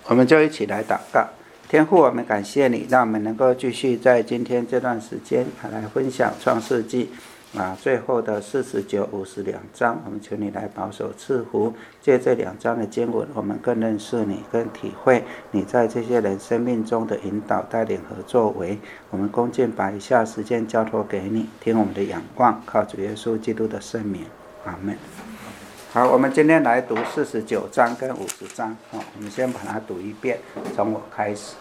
我们就一起来祷告。天父，我们感谢你，让我们能够继续在今天这段时间来分享创世纪最后的49、52章。我们求你来保守赐福，借这2章的经文，我们更认识你，更体会你在这些人生命中的引导、带领和作为。我们恭敬把以下时间交托给你，听我们的仰望，靠主耶稣基督的圣名，阿们。好，我们今天来读49章跟50章。我们先把它读一遍，从我开始。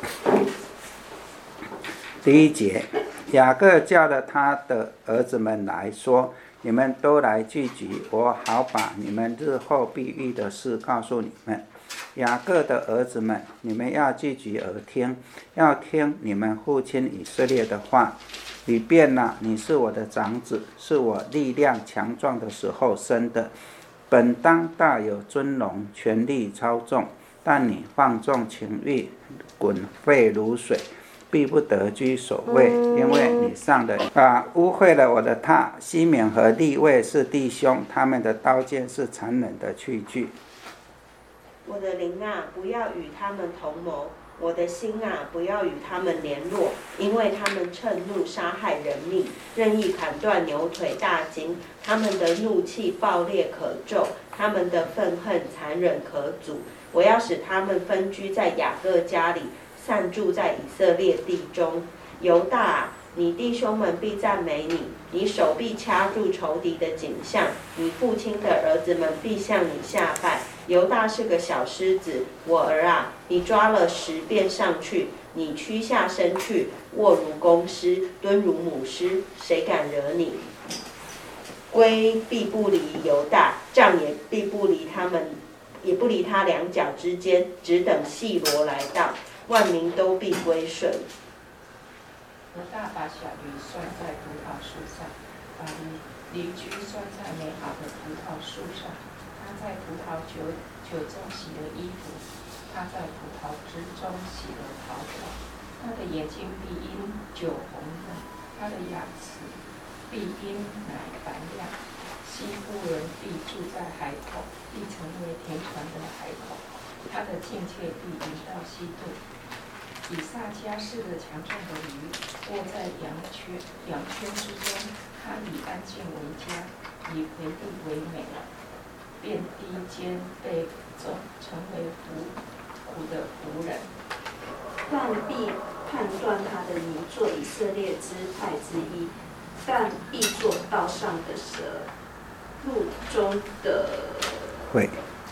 第1节，雅各叫了他的儿子们来说：你们都来聚集，我好把你们日后必遇的事告诉你们。雅各的儿子们，你们要聚集而听，要听你们父亲以色列的话。以便你是我的长子，是我力量强壮的时候生的。本当大有尊荣，权力超纵，但你放纵情欲，滚沸如水，必不得居首位，因为你上了污秽了我的榻。西缅和利未是弟兄，他们的刀剑是残忍的器具。 我的灵啊，不要与他们同谋；我的心啊，不要与他们联络，因为他们趁怒杀害人命，任意砍断牛腿大筋。他们的怒气暴烈可咒，他们的愤恨残忍可阻。我要使他们分居在雅各家里，散住在以色列地中。犹大啊，你弟兄们必赞美你，你手必掐住仇敌的颈项，你父亲的儿子们必向你下拜。犹大是个小狮子，我儿啊，你抓了10便上去，你屈下身去，卧如公狮，蹲如母狮，谁敢惹你？龟必不离犹大，杖也必不离他们，也不离他2脚之间，只等细罗来到，万民都必归顺。 犹大把小驴拴在葡萄树上，把驴驹拴在美好的葡萄树上。他在葡萄酒中洗了衣服，他在葡萄汁中洗了袍子。他的眼睛必因酒红润，他的牙齿必因奶白亮。西夫人必住在海口，必成为田船的海口。他的境界必引到西渡。以撒家是个强壮的驴，卧在羊圈之中。他以安静为家，以肥力为美，便低肩被重，成为苦的仆人。 但必判断他的名，做以色列支派之一，但必做道上的蛇，路中的龟，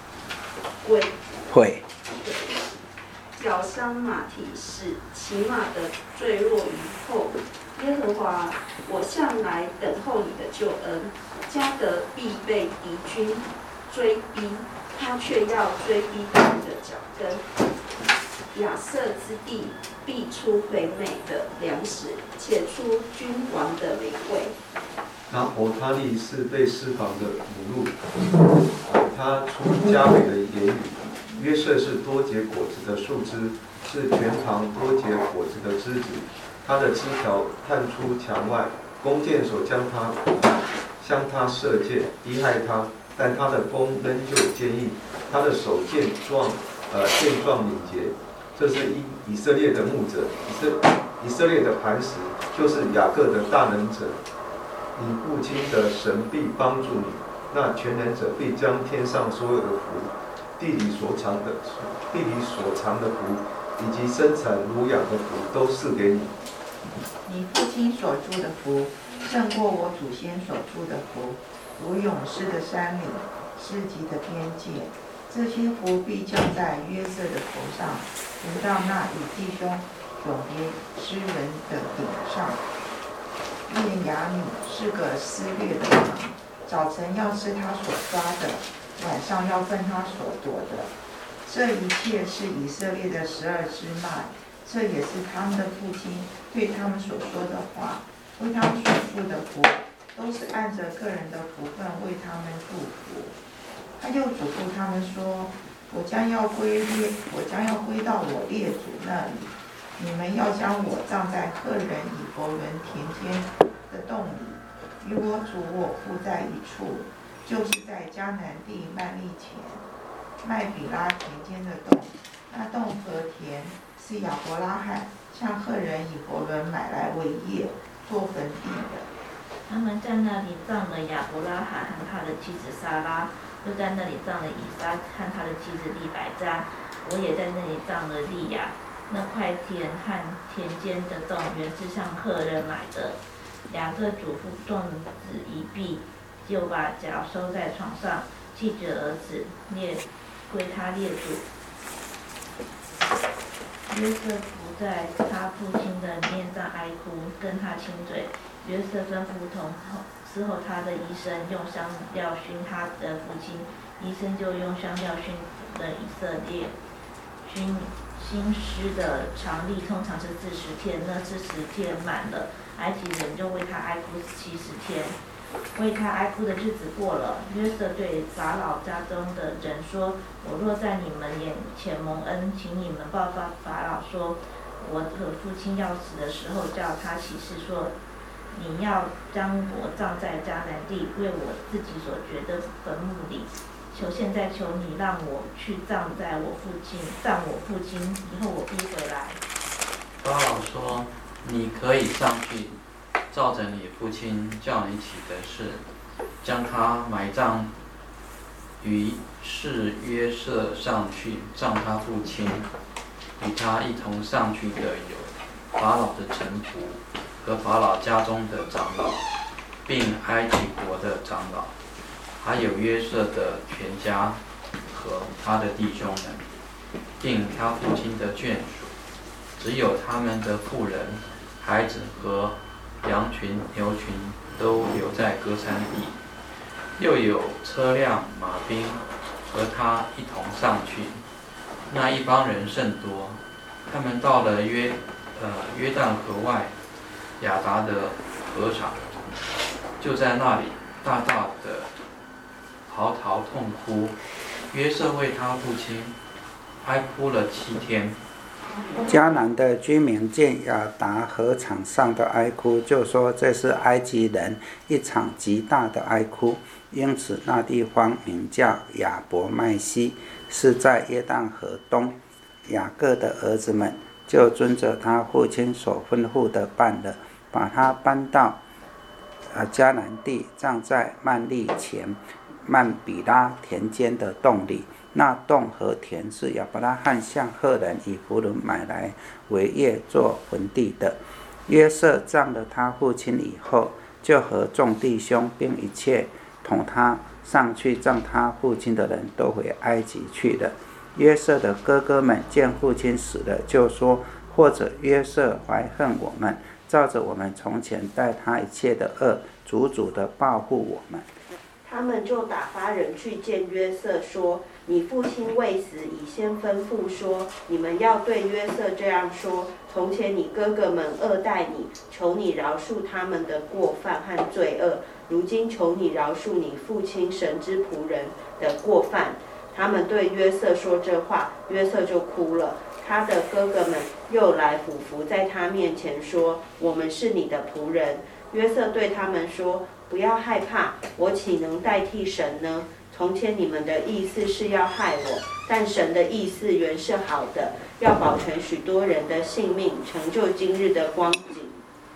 咬伤马蹄，使骑马的坠落于后。耶和华，我向来等候你的救恩。迦得必被敌军追逼，他却要追逼他们的脚跟。亚瑟之地必出肥美的粮食，且出君王的美味。 拿伯他利是被释放的母鹿，他出佳美的言语。约瑟是多结果子的树枝，是全旁多结果子的枝子。他的枝条探出墙外，弓箭手向他射箭，逼害他，但他的弓仍旧坚硬，他的手健壮敏捷。这是以色列的牧者，以色列的磐石，就是雅各的大能者。你父亲的神必帮助你，那全能者必将天上所有的福，地里所藏的福，以及生产乳养的福，都赐给你。 你父亲所住的福，胜过我祖先所住的福，如勇士的山岭，诗集的边界。这些福必降在约瑟的头上，临到那与弟兄永别之人的顶上。便雅悯是个撕裂的狼，早晨要吃他所抓的，晚上要分他所夺的。这一切是以色列的12支脉，这也是他们的父亲对他们所说的话，为他们所付的福，都是按着个人的福分为他们祝福。他又嘱咐他们说：我将要归到我列祖那里，你们要将我葬在赫人以弗伦田间的洞里，与我主我父在一处，就是在迦南地麦利前麦比拉田间的洞。那是亚伯拉罕向赫人以伯伦买来为业，做坟地的。 他们在那里葬了亚伯拉罕和他的妻子撒拉，又在那里葬了以撒和他的妻子利百加。我也在那里葬了利亚。那块田和田间的洞原是向赫人买的。两个主妇断子一臂，就把脚收在床上，记着儿子归他列祖。约瑟伏在他父亲的面上哀哭，跟他亲嘴。约瑟吩咐伺候他的医生用香料熏他的父亲，医生就用香料熏了以色列。新尸的常例通常是40天，那40天满了，埃及人就为他哀哭70天。为他哀哭的日子过了，约瑟对法老家中的人说：“我若在你们眼前蒙恩，请你们报告法老说，我的父亲要死的时候，叫他起誓说，你要将我葬在迦南地，为我自己所掘的坟墓里。现在求你让我去葬我父亲，以后我必回来。” 法老说：“你可以上去，照着你父亲叫你起的事，将他埋葬。”于是约瑟上去葬他父亲，与他一同上去的有法老的臣仆和法老家中的长老，并埃及国的长老，还有约瑟的全家和他的弟兄们，并他父亲的眷属，只有他们的妇人、孩子和羊群、牛群都留在歌珊地。又有车辆、马兵和他一同上去。那一帮人甚多，他们到了约旦河外亚达的河场，就在那里大大的嚎啕痛哭。约瑟为他父亲哀哭了7天。 迦南的居民见亚达河场上的哀哭，就说这是埃及人一场极大的哀哭，因此那地方名叫亚伯麦西，是在约旦河东。雅各的儿子们就遵着他父亲所吩咐的办了，把他搬到迦南地，葬在曼利前曼比拉田间的洞里。那洞和田是亚伯拉罕向赫人以弗伦买来为业做坟地的。约瑟葬了他父亲以后，就和众弟兄并一切同他上去葬他父亲的人都回埃及去了。约瑟的哥哥们见父亲死了，就说：或者约瑟怀恨我们，照着我们从前待他一切的恶，足足的报复我们。 他们就打发人去见约瑟，说：你父亲未死，已先吩咐说，你们要对约瑟这样说：从前你哥哥们恶待你，求你饶恕他们的过犯和罪恶，如今求你饶恕你父亲神之仆人的过犯。他们对约瑟说这话，约瑟就哭了。他的哥哥们又来俯伏在他面前说：我们是你的仆人。约瑟对他们说：不要害怕，我岂能代替神呢？从前你们的意思是要害我，但神的意思原是好的，要保全许多人的性命，成就今日的光景。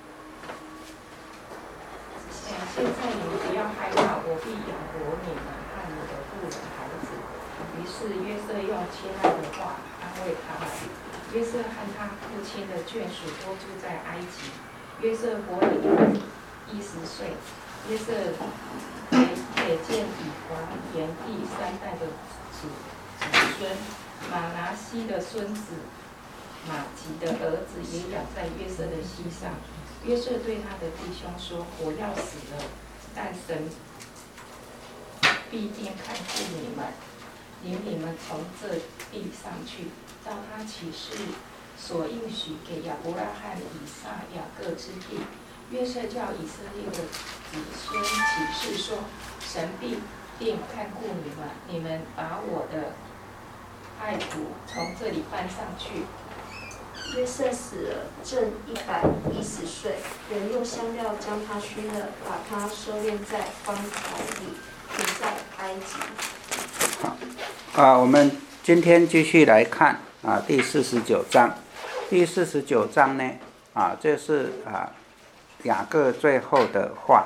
现在你们不要害怕，我必养活你们和你的妇人孩子。于是约瑟用亲爱的话安慰他们。约瑟和他父亲的眷属都住在埃及。约瑟活了110岁。约瑟也见以弗莲第3代的子孙，马拿西的孙子马吉的儿子也养在约瑟的膝上。约瑟对他的弟兄说：我要死了，但神必定看顾你们，领你们从这地上去，照他起誓所应许给亚伯拉罕、以撒、雅各之地。约瑟叫以色列的子孙起誓说：神必定看顾你们，你们把我的爱仆从这里搬上去。 约瑟死了，正110岁，人用香料将他熏了，把他收敛在棺材里，停在埃及。 好，我们今天继续来看第49章。 第49章呢，这是雅各最后的话，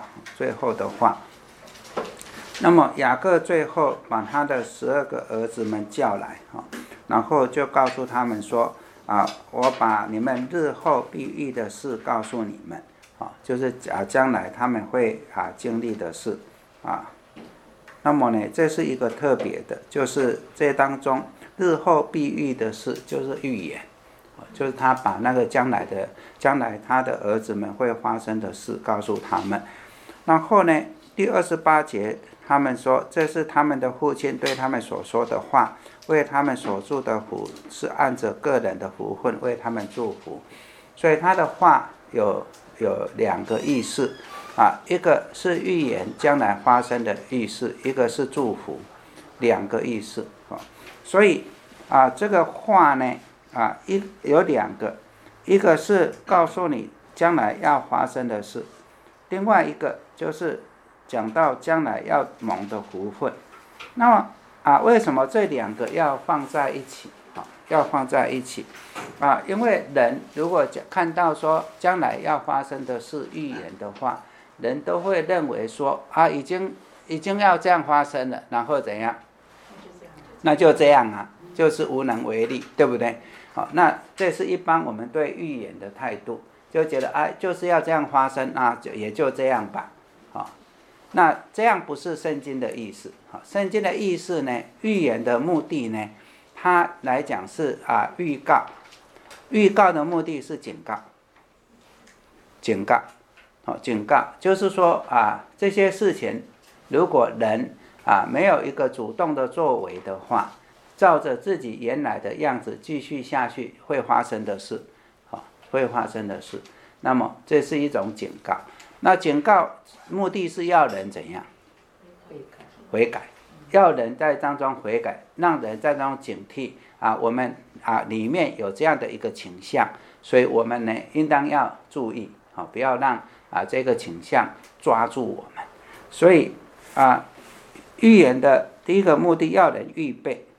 那么雅各最后把他的12个儿子们叫来，然后就告诉他们说，我把你们日后必遇的事告诉你们，就是将来他们会经历的事，那么呢，这是一个特别的，就是这当中日后必遇的事，就是预言，就是他把那个将来他的儿子们会发生的事告诉他们。然后呢，第28节他们说，这是他们的父亲对他们所说的话，为他们所祝的福是按着个人的福分为他们祝福。所以他的话有2个意思，一个是预言将来发生的意思，一个是祝福，2个意思。所以这个话呢，有2个，一个是告诉你将来要发生的事，另外一个就是讲到将来要蒙的福分。那么为什么这2个要放在一起？因为人如果看到说将来要发生的事预言的话，人都会认为说已经要这样发生了，然后怎样？那就这样就是无能为力，对不对？那这是一般我们对预言的态度，就觉得就是要这样发生，也就这样吧。那这样不是圣经的意思。圣经的意思呢，预言的目的呢，它来讲是预告，预告的目的是警告，警告就是说这些事情如果人没有一个主动的作为的话，照着自己原来的样子继续下去会发生的事，那么这是一种警告。那警告目的是要人怎样？悔改，要人在当中悔改，让人在当中警惕我们里面有这样的一个倾向，所以我们呢应当要注意，不要让这个倾向抓住我们。所以预言的第一个目的要人预备，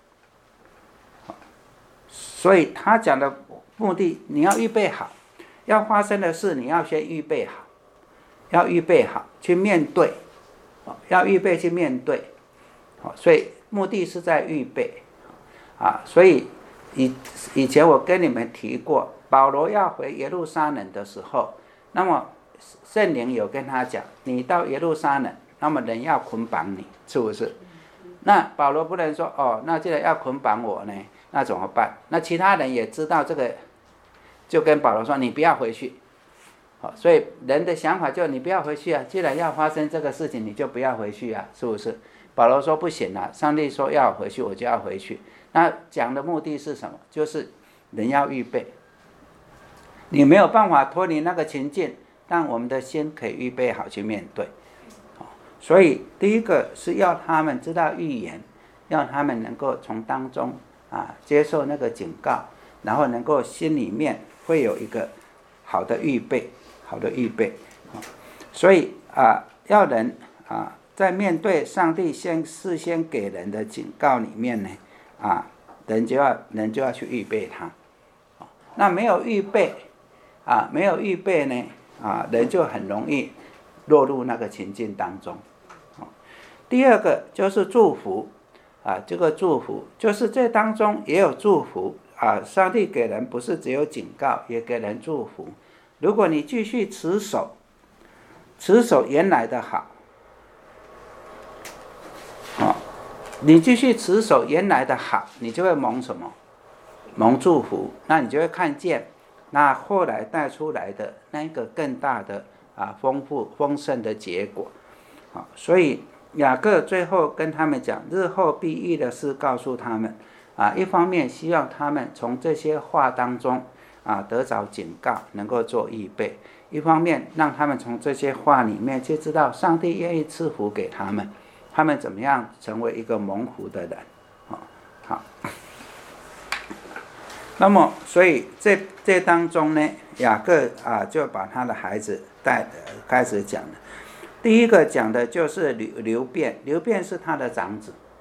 所以他讲的目的你要预备好，要发生的事你要先预备好，去面对，要预备去面对，所以目的是在预备所以以前我跟你们提过，保罗要回耶路撒冷的时候，那么圣灵有跟他讲，你到耶路撒冷，那么人要捆绑你，是不是？那保罗不能说那既然要捆绑我呢，那怎么办？那其他人也知道这个，就跟保罗说，你不要回去。所以人的想法就你不要回去既然要发生这个事情，你就不要回去是不是？保罗说不行上帝说要回去，我就要回去。那讲的目的是什么？就是人要预备，你没有办法脱离那个情境，但我们的心可以预备好去面对。所以第一个是要他们知道预言，要他们能够从当中接受那个警告，然后能够心里面会有一个好的预备。所以要人在面对上帝事先给人的警告里面呢人就要去预备它。那没有预备呢人就很容易落入那个情境当中。第二个就是祝福这个祝福就是这当中也有祝福上帝给人不是只有警告，也给人祝福。如果你继续持守原来的好，你继续持守原来的好，你就会蒙什么？蒙祝福。那你就会看见那后来带出来的那个更大的丰富丰盛的结果。所以雅各最后跟他们讲，日后必遇的事告诉他们一方面希望他们从这些话当中得着警告，能够做预备；一方面让他们从这些话里面就知道上帝愿意赐福给他们，他们怎么样成为一个蒙福的人。好，那么所以这当中呢，雅各就把他的孩子开始讲了。第一个讲的就是流便是他的长子，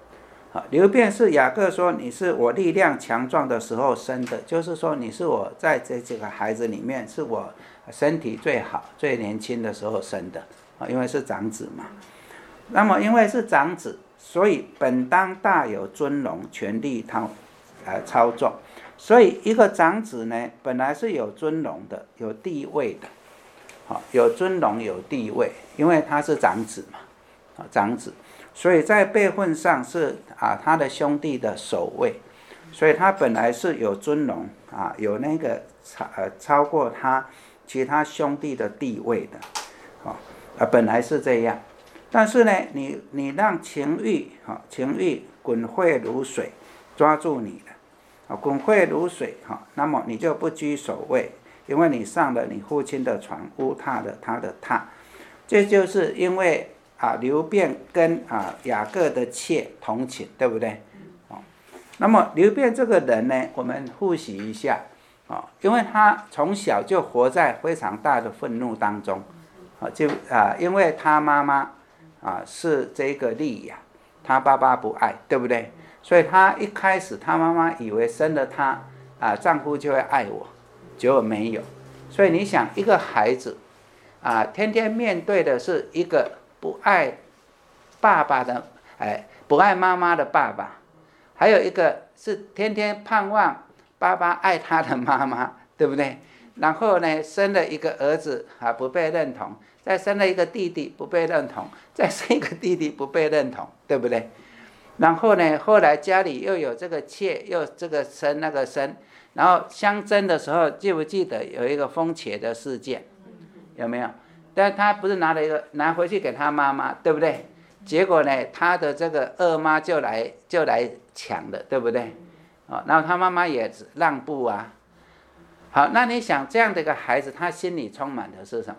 流便是雅各说你是我力量强壮的时候生的，就是说你是我在这几个孩子里面是我身体最好最年轻的时候生的，因为是长子嘛。那么因为是长子，所以本当大有尊荣，权力操纵。所以一个长子呢，本来是有尊荣的，有地位的，有尊荣有地位，因为他是长子嘛，长子，所以在辈分上是他的兄弟的首位，所以他本来是有尊荣有那个超过他其他兄弟的地位的，本来是这样。但是呢，你让情欲滚汇如水抓住你了，滚汇如水那么你就不居首位，因为你上了你父亲的床，污踏了他的榻。这就是因为流便跟雅各的妾同寝，对不对？那么流便这个人呢，我们复习一下因为他从小就活在非常大的愤怒当中，因为他妈妈是这个利亚，他爸爸不爱，对不对？所以他一开始他妈妈以为生了他丈夫就会爱我，结果没有。所以你想一个孩子天天面对的是一个不爱爸爸的不爱妈妈的爸爸，还有一个是天天盼望爸爸爱他的妈妈，对不对？然后呢，生了一个儿子不被认同，再生了一个弟弟不被认同，再生一个弟弟不被认同，对不对？然后呢，后来家里又有这个妾，又这个生那个生，然后相争的时候，记不记得有一个风茄的事件？有没有？但他不是拿回去给他妈妈，对不对？结果呢，他的这个二妈就来抢了，对不对？然后他妈妈也让步好，那你想这样的一个孩子，他心里充满的是什么？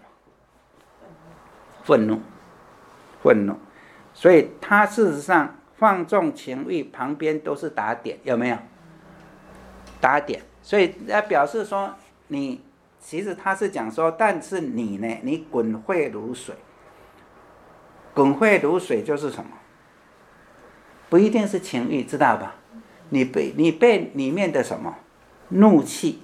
愤怒。所以他事实上放纵情欲，旁边都是打点，有没有？打点。所以表示说你其实他是讲说，但是你呢，你滚汇如水。滚汇如水就是什么？不一定是情欲，知道吧？你被里面的什么怒气，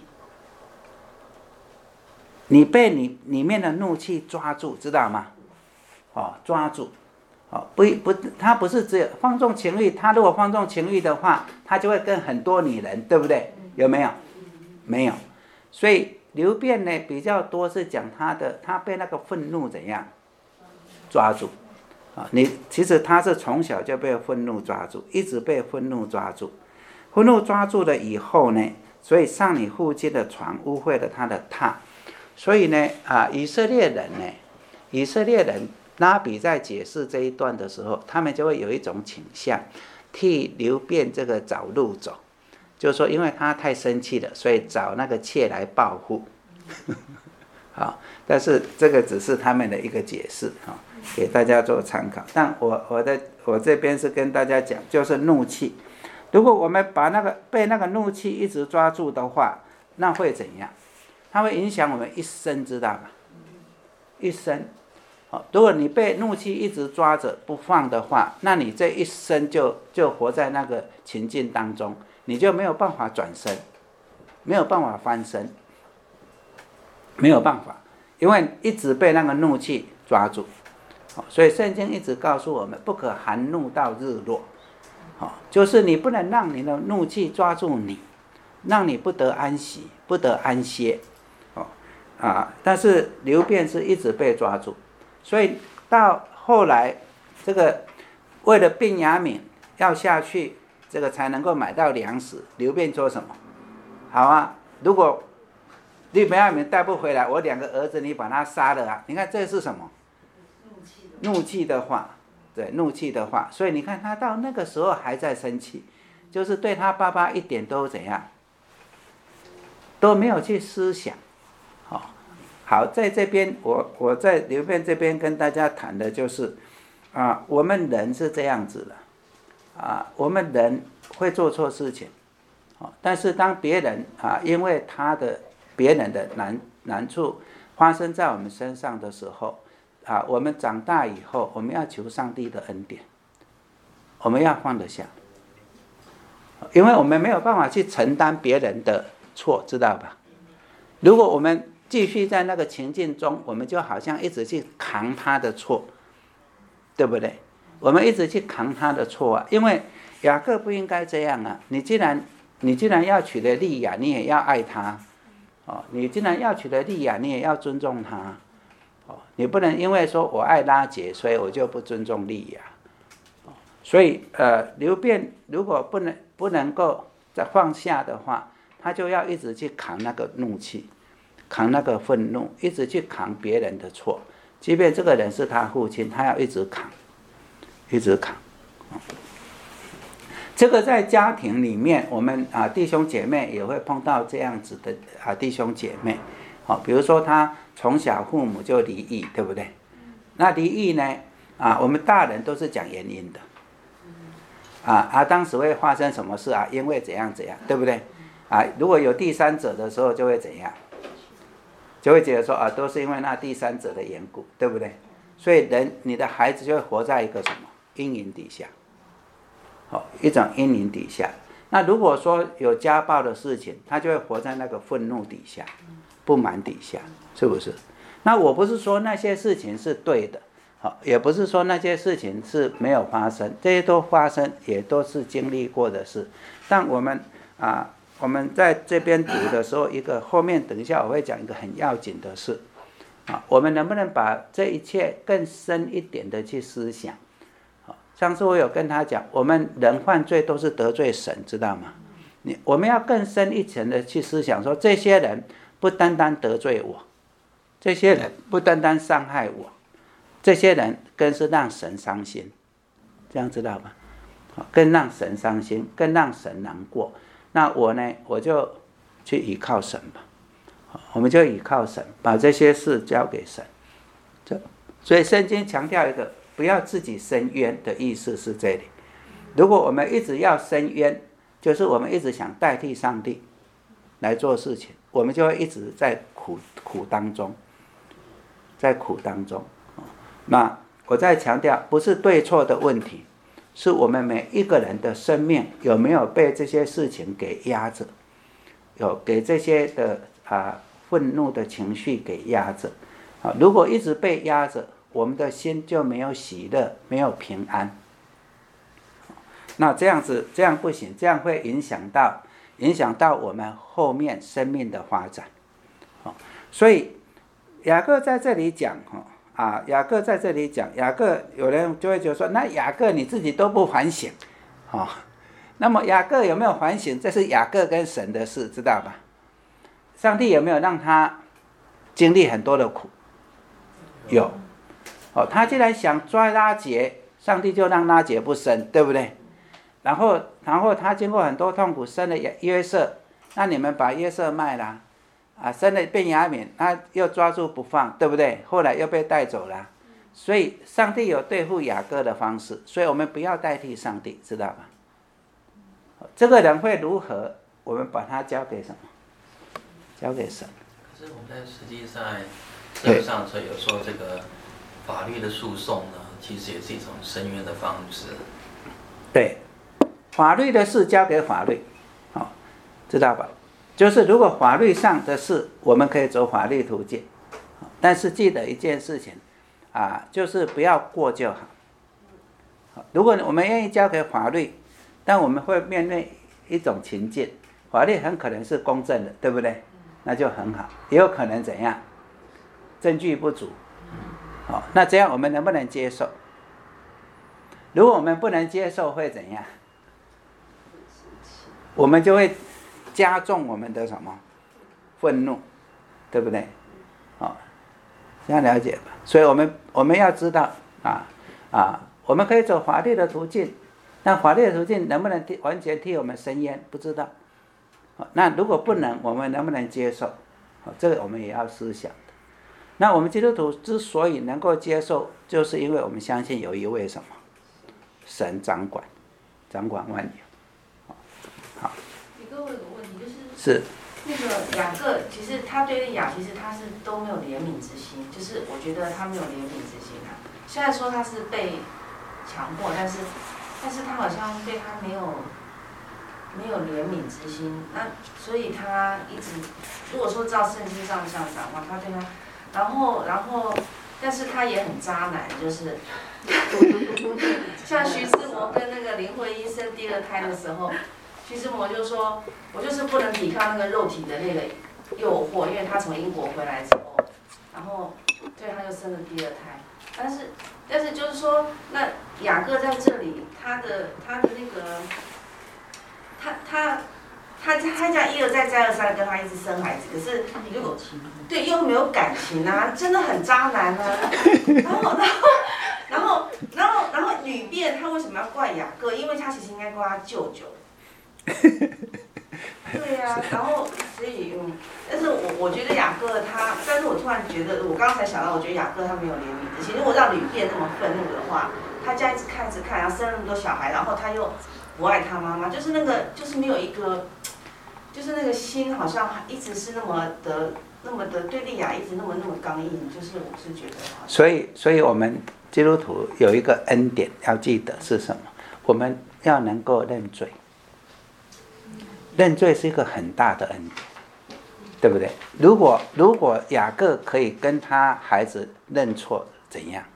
你被你里面的怒气抓住，知道吗？抓住。他不是只有放纵情欲，他如果放纵情欲的话，他就会跟很多女人，对不对？有没有？没有。所以流便呢比较多是讲他被那个愤怒怎样抓住其实他是从小就被愤怒抓住，一直被愤怒抓住。愤怒抓住了以后呢，所以上你父亲的床，污秽了他的榻。所以呢以色列人拉比在解释这一段的时候，他们就会有一种倾向，替流便这个找路走，就是说因为他太生气了，所以找那个妾来报复好，但是这个只是他们的一个解释给大家做参考。但我这边是跟大家讲，就是怒气，如果我们把被那个怒气一直抓住的话，那会怎样？它会影响我们一生，知道吧？一生如果你被怒气一直抓着不放的话，那你这一生就活在那个情境当中，你就没有办法转身，没有办法翻身，没有办法，因为一直被那个怒气抓住。所以圣经一直告诉我们，不可含怒到日落，就是你不能让你的怒气抓住你，让你不得安息，不得安歇。但是流便是一直被抓住，所以到后来这个为了便雅悯要下去，这个才能够买到粮食，流便说什么？好如果便雅悯带不回来，我2个儿子你把他杀了你看这是什么？怒气的话，对，怒气的话。所以你看他到那个时候还在生气，就是对他爸爸一点都怎样，都没有去思想。好，在这边我在流便这边跟大家谈的就是我们人是这样子的我们人会做错事情但是当别人因为别人的难处发生在我们身上的时候我们长大以后，我们要求上帝的恩典，我们要放得下， 因为我们没有办法去承担别人的错，知道吧？如果我们继续在那个情境中，我们就好像一直去扛他的错，对不对？我们一直去扛他的错啊，因为雅各不应该这样啊！你既然要娶了利亚，你也要爱他，你既然要娶了利亚，你也要尊重他，你不能因为说我爱拉结，所以我就不尊重利亚。所以流便如果不能够再放下的话，他就要一直去扛那个怒气，扛那个愤怒，一直去扛别人的错，即便这个人是他父亲，他要一直扛，一直扛。这个在家庭里面，我们弟兄姐妹也会碰到这样子的弟兄姐妹，比如说他从小父母就离异，对不对？那离异呢，我们大人都是讲原因的，当时会发生什么事啊？因为怎样怎样，对不对？如果有第三者的时候，就会怎样？就会觉得说都是因为那第三者的缘故，对不对？所以你的孩子就会活在一个什么阴影底下，一种阴影底下。那如果说有家暴的事情，他就会活在那个愤怒底下、不满底下，是不是？那我不是说那些事情是对的，也不是说那些事情是没有发生，这些都发生，也都是经历过的事。但我们在这边读的时候，后面等一下我会讲一个很要紧的事，我们能不能把这一切更深一点的去思想？上次我有跟他讲，我们人犯罪都是得罪神，知道吗？我们要更深一层的去思想，说这些人不单单得罪我，这些人不单单伤害我，这些人更是让神伤心，这样知道吧？更让神伤心，更让神难过。那我呢，我就去依靠神吧，我们就依靠神，把这些事交给神。所以圣经强调一个不要自己伸冤的意思是这里。如果我们一直要伸冤，就是我们一直想代替上帝来做事情，我们就会一直在苦当中，在苦当中。那我再强调，不是对错的问题，是我们每一个人的生命有没有被这些事情给压着，有给这些的愤怒的情绪给压着。如果一直被压着，我们的心就没有喜乐，没有平安。那这样不行，这样会影响到我们后面生命的发展。所以雅各在这里讲，雅各在这里讲，雅各有人就会觉得说，那雅各你自己都不反省，那么雅各有没有反省？这是雅各跟神的事，知道吧？上帝有没有让他经历很多的苦？有。他既然想抓拉结，上帝就让拉结不生，对不对？然后他经过很多痛苦生了约瑟，那你们把约瑟卖了，生了便雅悯，他又抓住不放，对不对？后来又被带走了。所以上帝有对付雅各的方式，所以我们不要代替上帝，知道吧？这个人会如何，我们把他交给什么？交给神。 可是我们在实际上社会上有说这个法律的诉讼呢，其实也是一种申冤的方式。 对，法律的事交给法律，知道吧？就是如果法律上的事，我们可以走法律途径，但是记得一件事情，就是不要过就好。如果我们愿意交给法律，但我们会面对一种情境，法律很可能是公正的，对不对？那就很好，也有可能怎样？证据不足。那这样我们能不能接受？如果我们不能接受，会怎样？我们就会加重我们的什么愤怒，对不对？这样了解吧？所以我们要知道我们可以走法律的途径，那法律的途径能不能完全替我们伸冤？不知道。那如果不能，我们能不能接受？这个我们也要思想。那我们基督徒之所以能够接受，就是因为我们相信有一位什么神掌管万有。好。 宇哥，我有个问题，就是那个雅各，其实他对利亚，其实他是都没有怜悯之心，就是我觉得他没有怜悯之心啊。虽然说他是被强迫，但是他好像对他没没有怜悯之心，那所以他一直，如果说照圣经上这样讲的话，他对他，然后，但是他也很渣男，就是像徐志摩跟那个林徽因生第二胎的时候，徐志摩就说，我就是不能抵抗那个肉体的那个诱惑，因为他从英国回来之后，然后对他就生了第二胎，但是就是说，那雅各在这里，他的那个。他这样一而再再而三的跟他一直生孩子，可是如果对又没有感情啊，真的很渣男啊。然后女辩他为什么要怪雅各？因为他其实应该怪他舅舅。对呀、然后所以但是我觉得雅各他，但是我突然觉得，我刚才想到，我觉得雅各他没有怜悯之心。如果让吕辩那么愤怒的话，他这样一直看，然后生那么多小孩，然后他又不爱他妈妈，就是没有一个，就是那个心好像一直是那么的对利亚一直那么刚硬，就是我是觉得。 所以我们基督徒有一个恩典要记得是什么？我们要能够认罪。认罪是一个很大的恩典，对不对？如果雅各可以跟他孩子认错，怎样？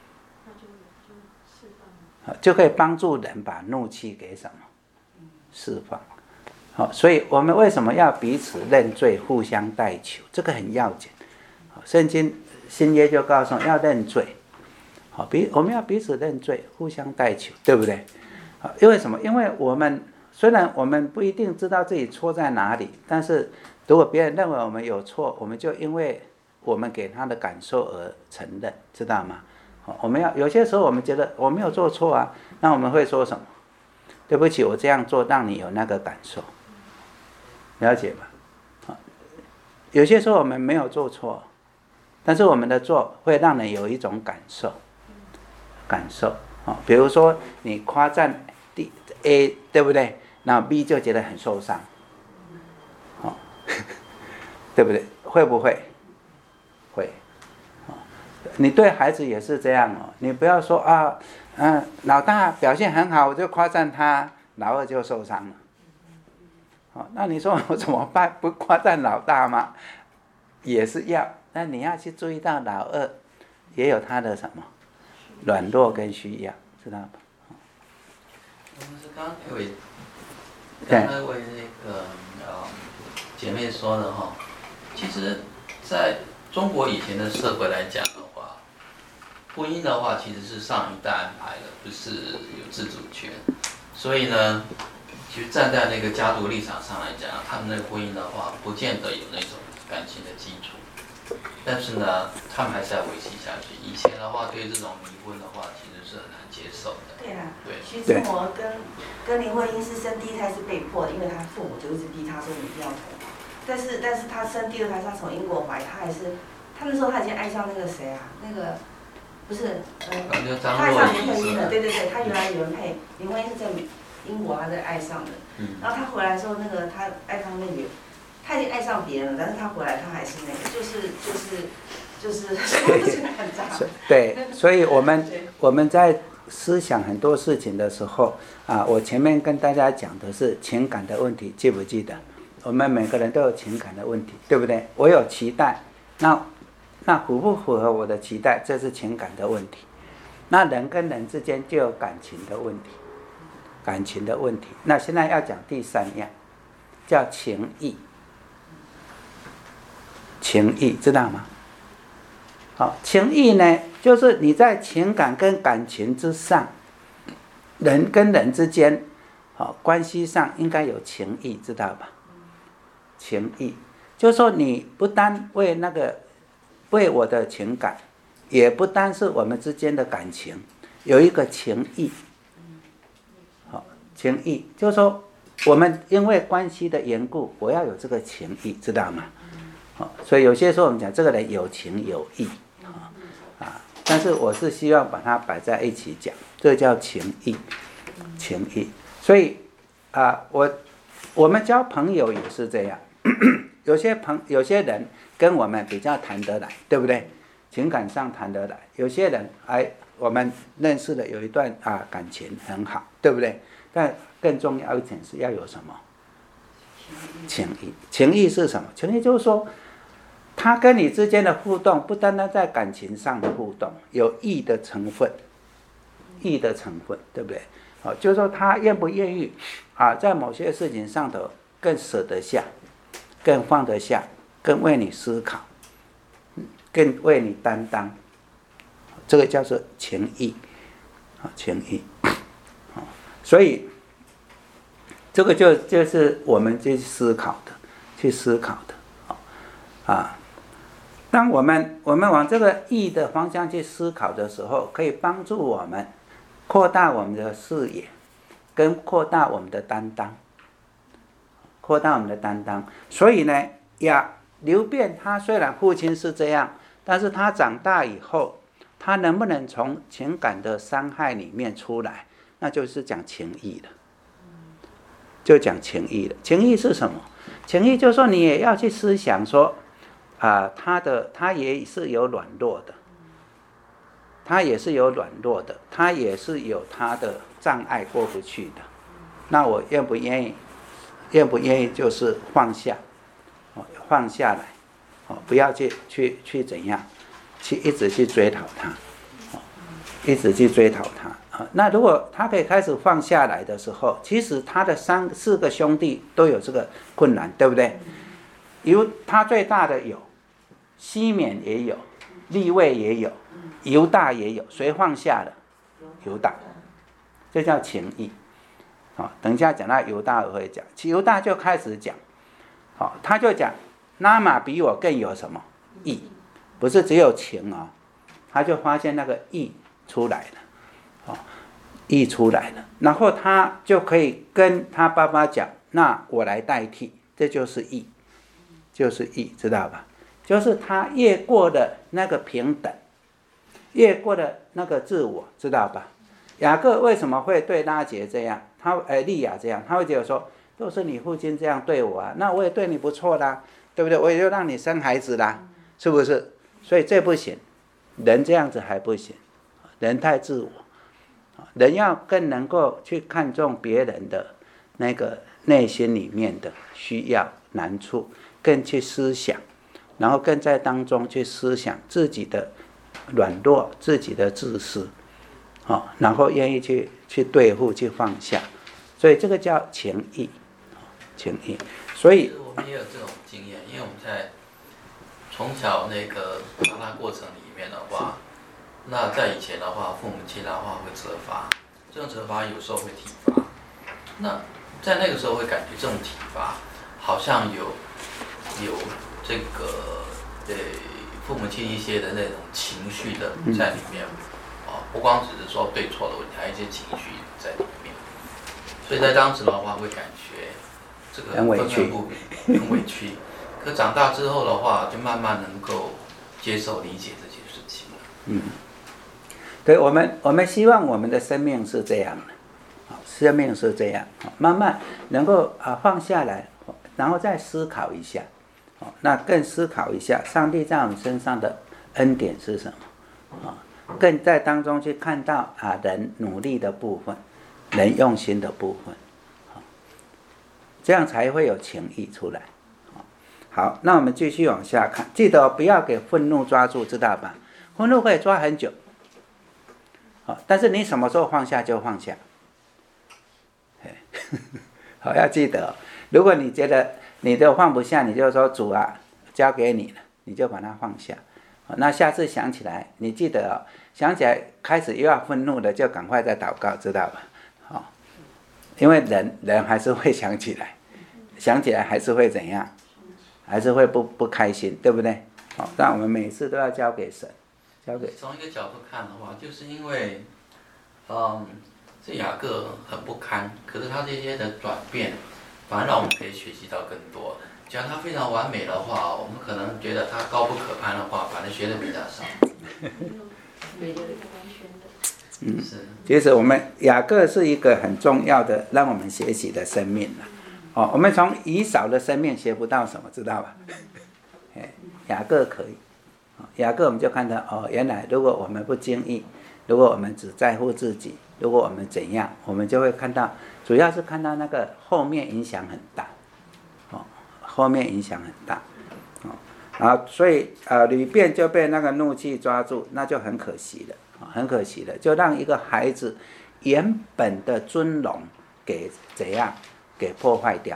就可以帮助人把怒气给什么释放。好，所以我们为什么要彼此认罪，互相代求？这个很要紧。圣经新约就告诉我们要认罪。好，我们要彼此认罪，互相代求，对不对？因为什么？因为我们虽然我们不一定知道自己错在哪里，但是如果别人认为我们有错，我们就因为我们给他的感受而承认，知道吗？我们有些时候我们觉得我没有做错啊，那我们会说什么？对不起，我这样做让你有那个感受，了解吧？有些时候我们没有做错，但是我们的做会让人有一种感受。比如说你夸赞 A， 对不对？那 B 就觉得很受伤，对不对？会不会？会。你对孩子也是这样哦，你不要说老大表现很好，我就夸赞他，老二就受伤了。那你说我怎么办？不夸赞老大吗？也是要，那你要去注意到老二也有他的什么软弱跟需要，知道吧？ 我们是刚那位那个姐妹说的哈，其实在中国以前的社会来讲的话，婚姻的话其实是上一代安排的，不是有自主权。所以呢，其实站在那个家族立场上来讲，他们那个婚姻的话，不见得有那种感情的基础。但是呢，他们还是要维系下去。以前的话，对这种离婚的话，其实是很难接受的。 对啊， 对。 徐志摩跟林徽因是生第一胎是被迫的，因为他父母就一直逼他说你一定要同房。但是他生第二胎，他从英国回来，他那时候他已经爱上那个谁啊？那个不是他爱上林徽因了。对，他原来原配林徽因是在英国，他在爱上的。然后他回来的时候，那个他爱上那个。他已经爱上别人了，但是他回来他还是那个，就是很渣。 对，所以我们在思想很多事情的时候我前面跟大家讲的是情感的问题，记不记得？我们每个人都有情感的问题，对不对？我有期待，那符不符合我的期待，这是情感的问题。那人跟人之间就有感情的问题，那现在要讲第三样，叫情义。情义知道吗？好，情义呢，就是你在情感跟感情之上，人跟人之间，关系上应该有情义，知道吧？情义，就是说你不单为我的情感，也不单是我们之间的感情，有一个情义。好，情义就是说，我们因为关系的缘故，我要有这个情义，知道吗？所以有些时候我们讲这个人有情有义但是我是希望把它摆在一起讲，这叫情义。所以我们交朋友也是这样，有些人跟我们比较谈得来，对不对？情感上谈得来。有些人我们认识的有一段感情很好，对不对？ 但更重要一点是要有什么？情谊。情谊是什么？情谊就是说，他跟你之间的互动，不单单在感情上的互动，有义的成分，义的成分，对不对？就是说他愿不愿意在某些事情上头更舍得下，更放得下，更为你思考，更为你担当，这个叫做情义，情义。所以这个就是我们去思考的，当我们往这个义的方向去思考的时候，可以帮助我们扩大我们的视野，跟扩大我们的担当，所以呢，刘辩他虽然父亲是这样，但是他长大以后，他能不能从情感的伤害里面出来，那就是讲情义了，就讲情义了。情义是什么？情义就是说你也要去思想说，他也是有软弱的，他也是有他的障碍过不去的。那我愿不愿意就是放下来，不要去怎样，一直去追讨他，那如果他可以开始放下来的时候，其实他的4个兄弟都有这个困难，对不对？他最大的有西缅也有，利未也有，犹大也有，谁放下了？犹大，这叫情义。等一下讲到犹大我会讲，犹大就开始讲，他就讲那玛比我更有什么义，不是只有情他就发现那个义出来了，然后他就可以跟他爸爸讲，那我来代替，这就是义，知道吧？就是他越过了那个平等，越过了那个自我，知道吧？雅各为什么会对拉结这样，利亚这样？他会觉得说，都是你父亲这样对我那我也对你不错啦，对不对？我也就让你生孩子啦，是不是？所以这不行，人这样子还不行，人太自我，人要更能够去看重别人的那个内心里面的需要难处，更去思想，然后更在当中去思想自己的软弱，自己的自私，然后愿意去对付，去放下，所以这个叫情义，所以我们也有这种经验，因为我们在从小那个长大过程里面的话，那在以前的话，父母亲的话会责罚，这种责罚有时候会体罚，那在那个时候会感觉这种体罚好像有这个父母亲一些的那种情绪的在里面，不光只是说对错的问题，还有一些情绪在里面，所以在当时的话会感觉这个愤愤不平，很委屈。可长大之后的话，就慢慢能够接受、理解这些事情了。 对，我们希望我们的生命是这样的，慢慢能够放下来，然后再思考一下，那更思考一下上帝在我们身上的恩典是什么，更在当中去看到人努力的部分，人用心的部分，这样才会有情义出来。好，那我们继续往下看，记得不要给愤怒抓住，知道吧？愤怒可以抓很久，但是你什么时候放下就放下。好，要记得，如果你觉得你都放不下，你就说主交给你了，你就把它放下。那下次想起来，你记得想起来开始又要愤怒了，就赶快再祷告，知道吧？因为人还是会想起来还是会怎样？还是会不开心，对不对？但我们每次都要交给神， 从一个角度看的话，就是因为，这雅各很不堪，可是他这些的转变，反而让我们可以学习到更多。假如他非常完美的话，我们可能觉得他高不可攀的话，反而学的比他少。 其实我们雅各是一个很重要的让我们学习的生命了。我们从以扫的生命学不到什么，知道吧？雅各可以，雅各我们就看到原来如果我们不经意，如果我们只在乎自己， 如果我们怎样，我们就会看到，主要是看到那个后面影响很大，后面影响很大，所以吕便就被那个怒气抓住，那就很可惜了，很可惜了，就让一个孩子原本的尊荣给怎样给破坏掉。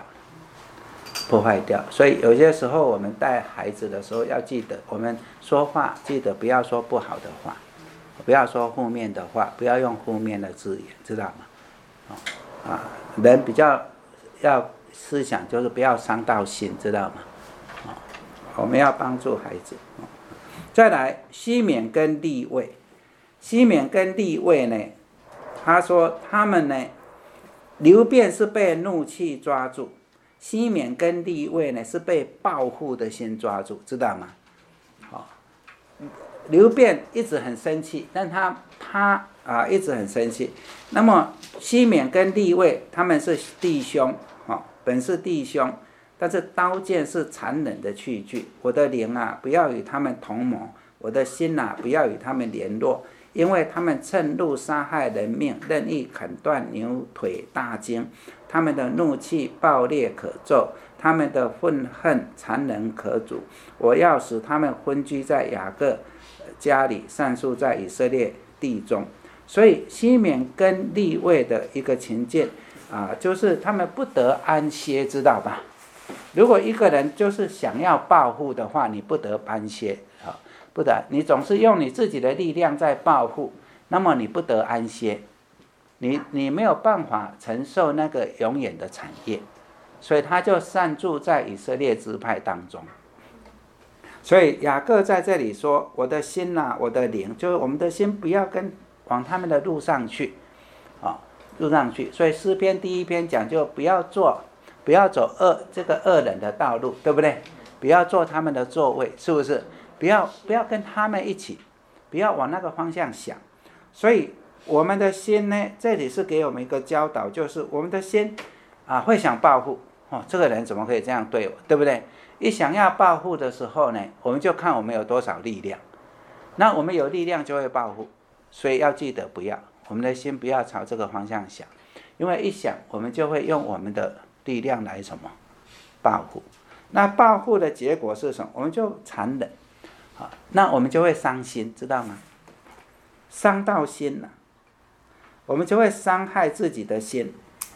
所以有些时候我们带孩子的时候要记得，我们说话记得不要说不好的话，不要说负面的话，不要用负面的字眼，知道吗？人比较要思想就是不要伤到心，知道吗？我们要帮助孩子。再来，西缅跟利未，西缅跟利未呢，他说他们呢，流便是被怒气抓住。西缅跟利未呢是被报复的心抓住，知道吗？流便一直很生气，但他一直很生气。那么西缅跟利未他们是弟兄，本是弟兄，但是刀剑是残忍的器具。我的灵啊，不要与他们同谋；我的心啊，不要与他们联络，因为他们趁怒杀害人命，任意砍断牛腿大筋。他们的怒气暴烈可咒，他们的愤恨残忍可阻。我要使他们分居在雅各家里，散布在以色列地中。所以西缅跟利未的一个情境就是他们不得安歇，知道吧？如果一个人就是想要报复的话，你不得安歇，不得，你总是用你自己的力量在报复，那么你不得安歇。你没有办法承受那个永远的产业，所以他就散住在以色列支派当中。所以雅各在这里说，我的心啊，我的灵，就是我们的心不要往他们的路上去，路上去。所以诗篇第1篇讲就不要走这个恶人的道路，对不对？不要坐他们的座位，是不是？不要跟他们一起，不要往那个方向想。所以我们的心呢，这里是给我们一个教导，就是我们的心会想报复，这个人怎么可以这样对我，对不对？一想要报复的时候呢，我们就看我们有多少力量，那我们有力量就会报复，所以要记得我们的心不要朝这个方向想，因为一想我们就会用我们的力量来什么报复，那报复的结果是什么？我们就残忍，那我们就会伤心，知道吗？伤到心了，我们就会伤害自己的心，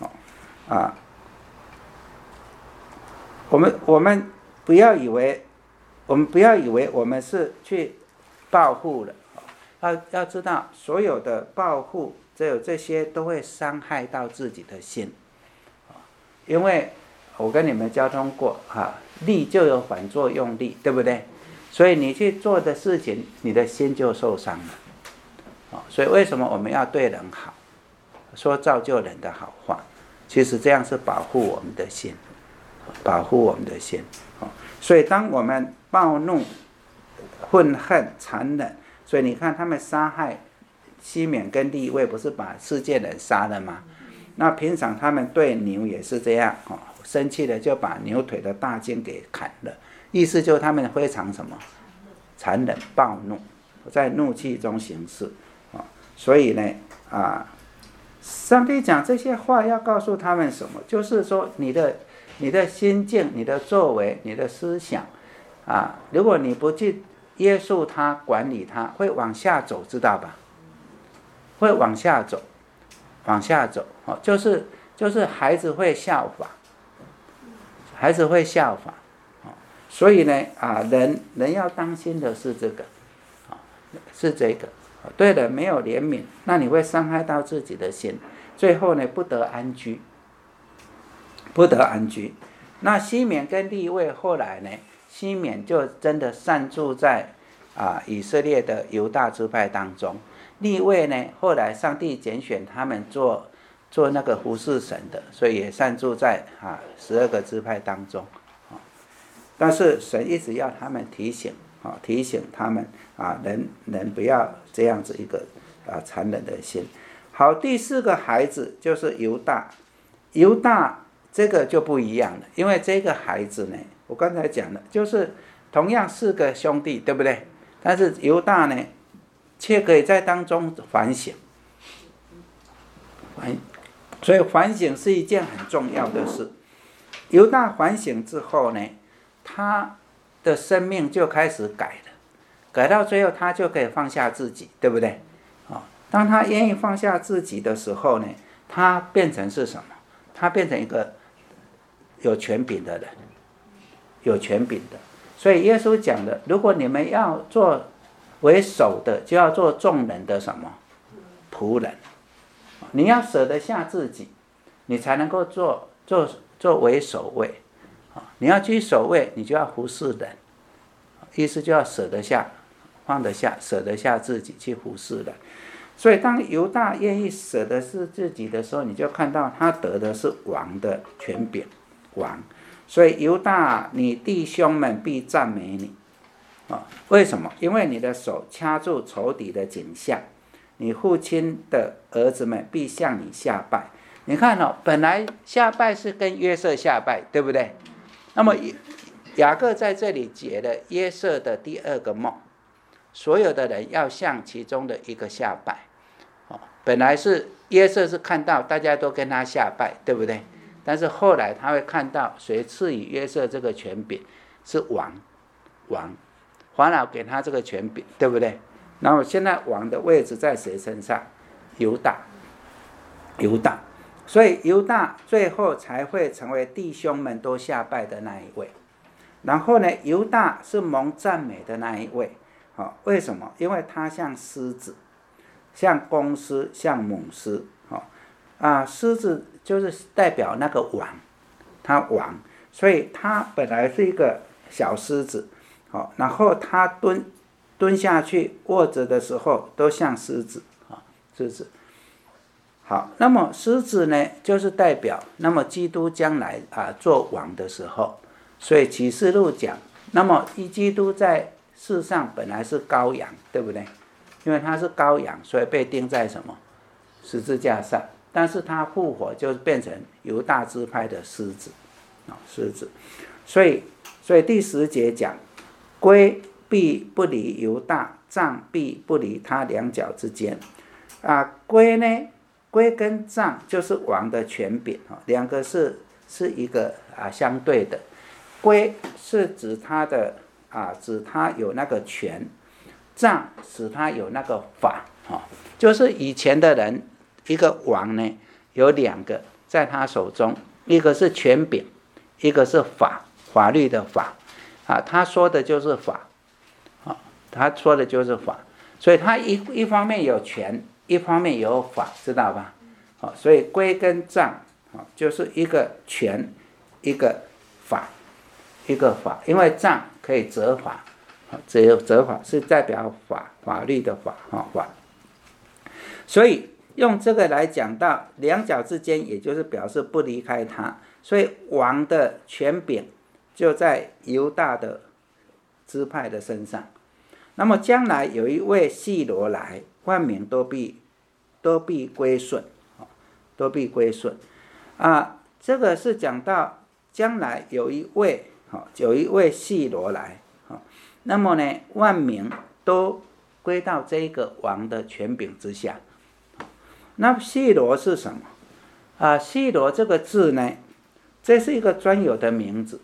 我们不要以为我们是去报复了，要知道所有的报复，只有这些都会伤害到自己的心，因为我跟你们交通过，力就有反作用力，对不对？所以你去做的事情，你的心就受伤了，所以为什么我们要对人好，说造就人的好话，其实这样是保护我们的心，所以当我们暴怒、愤恨、残忍，所以你看他们杀害西缅跟利未，不是把世界人杀了吗？那平常他们对牛也是这样，生气了就把牛腿的大筋给砍了，意思就是他们非常什么残忍暴怒，在怒气中行事，所以呢上帝讲这些话要告诉他们什么？就是说你的心境、你的作为、你的思想如果你不去约束它、管理它，会往下走，知道吧？会往下走，就是孩子会效法，所以呢人要当心的是这个，对人没有怜悯，那你会伤害到自己的心，最后呢不得安居。那西缅跟利未后来呢，西缅就真的散住在以色列的犹大支派当中，利未呢后来上帝拣选他们做那个服侍神的，所以也散住在12个支派当中，但是神一直要他们提醒他们人不要这样子一个残忍的心。好，第4个孩子就是犹大这个就不一样了，因为这个孩子呢，我刚才讲了，就是同样4个兄弟，对不对？但是犹大呢却可以在当中反省， 所以反省是一件很重要的事。犹大反省之后呢，他的生命就开始改了，改到最后他就可以放下自己，对不对？当他愿意放下自己的时候呢，他变成是什么？他变成一个有权柄的人，有权柄的。所以耶稣讲的，如果你们要做为首的，就要做众人的什么？仆人。你要舍得下自己，你才能够做为首位。你要居首位，你就要服侍人，意思就要舍得下，放得下，舍得下自己去服侍人。所以当犹大愿意舍得是自己的时候，你就看到他得的是王的权柄，王。所以犹大，你弟兄们必赞美你。为什么？因为你的手掐住仇敌的颈项，你父亲的儿子们必向你下拜。你看本来下拜是跟约瑟下拜，对不对？那么雅各在这里解了约瑟的第二个梦，所有的人要向其中的一个下拜。本来是约瑟是看到大家都跟他下拜，对不对？但是后来他会看到谁赐予约瑟这个权柄，是王，法老给他这个权柄，对不对？然后现在王的位置在谁身上？犹大。所以犹大最后才会成为弟兄们都下拜的那一位。然后呢，犹大是蒙赞美的那一位。为什么？因为他像狮子，像公狮，像母狮。狮子就是代表那个王，他王，所以他本来是一个小狮子，然后他蹲下去握着的时候都像狮子，狮子。好，那么狮子呢，就是代表那么基督将来做王的时候，所以启示录讲，那么基督在世上本来是羔羊，对不对？因为他是羔羊，所以被钉在什么十字架上，但是他复活就变成犹大支派的狮子，所以第10节讲，龟必不离犹大，杖必不离他两脚之间。龟呢？龟跟杖就是王的权柄，两个是一个相对的。龟是指他的指他有那个权，杖使他有那个法，就是以前的人，一个王呢有两个在他手中，一个是权柄，一个是法律的法，他说的就是法，所以他一方面有权，一方面有法，知道吧？所以龟跟杖就是一个权，一个法，因为杖可以责罚，责罚是代表法律的法。所以用这个来讲到两脚之间，也就是表示不离开他，所以王的权柄就在犹大的支派的身上。那么将来有一位细罗来，万民都必归顺，这个是讲到将来有一位细罗来，那么呢，万民都归到这个王的权柄之下。那细罗是什么？细罗这个字呢，这是一个专有的名字。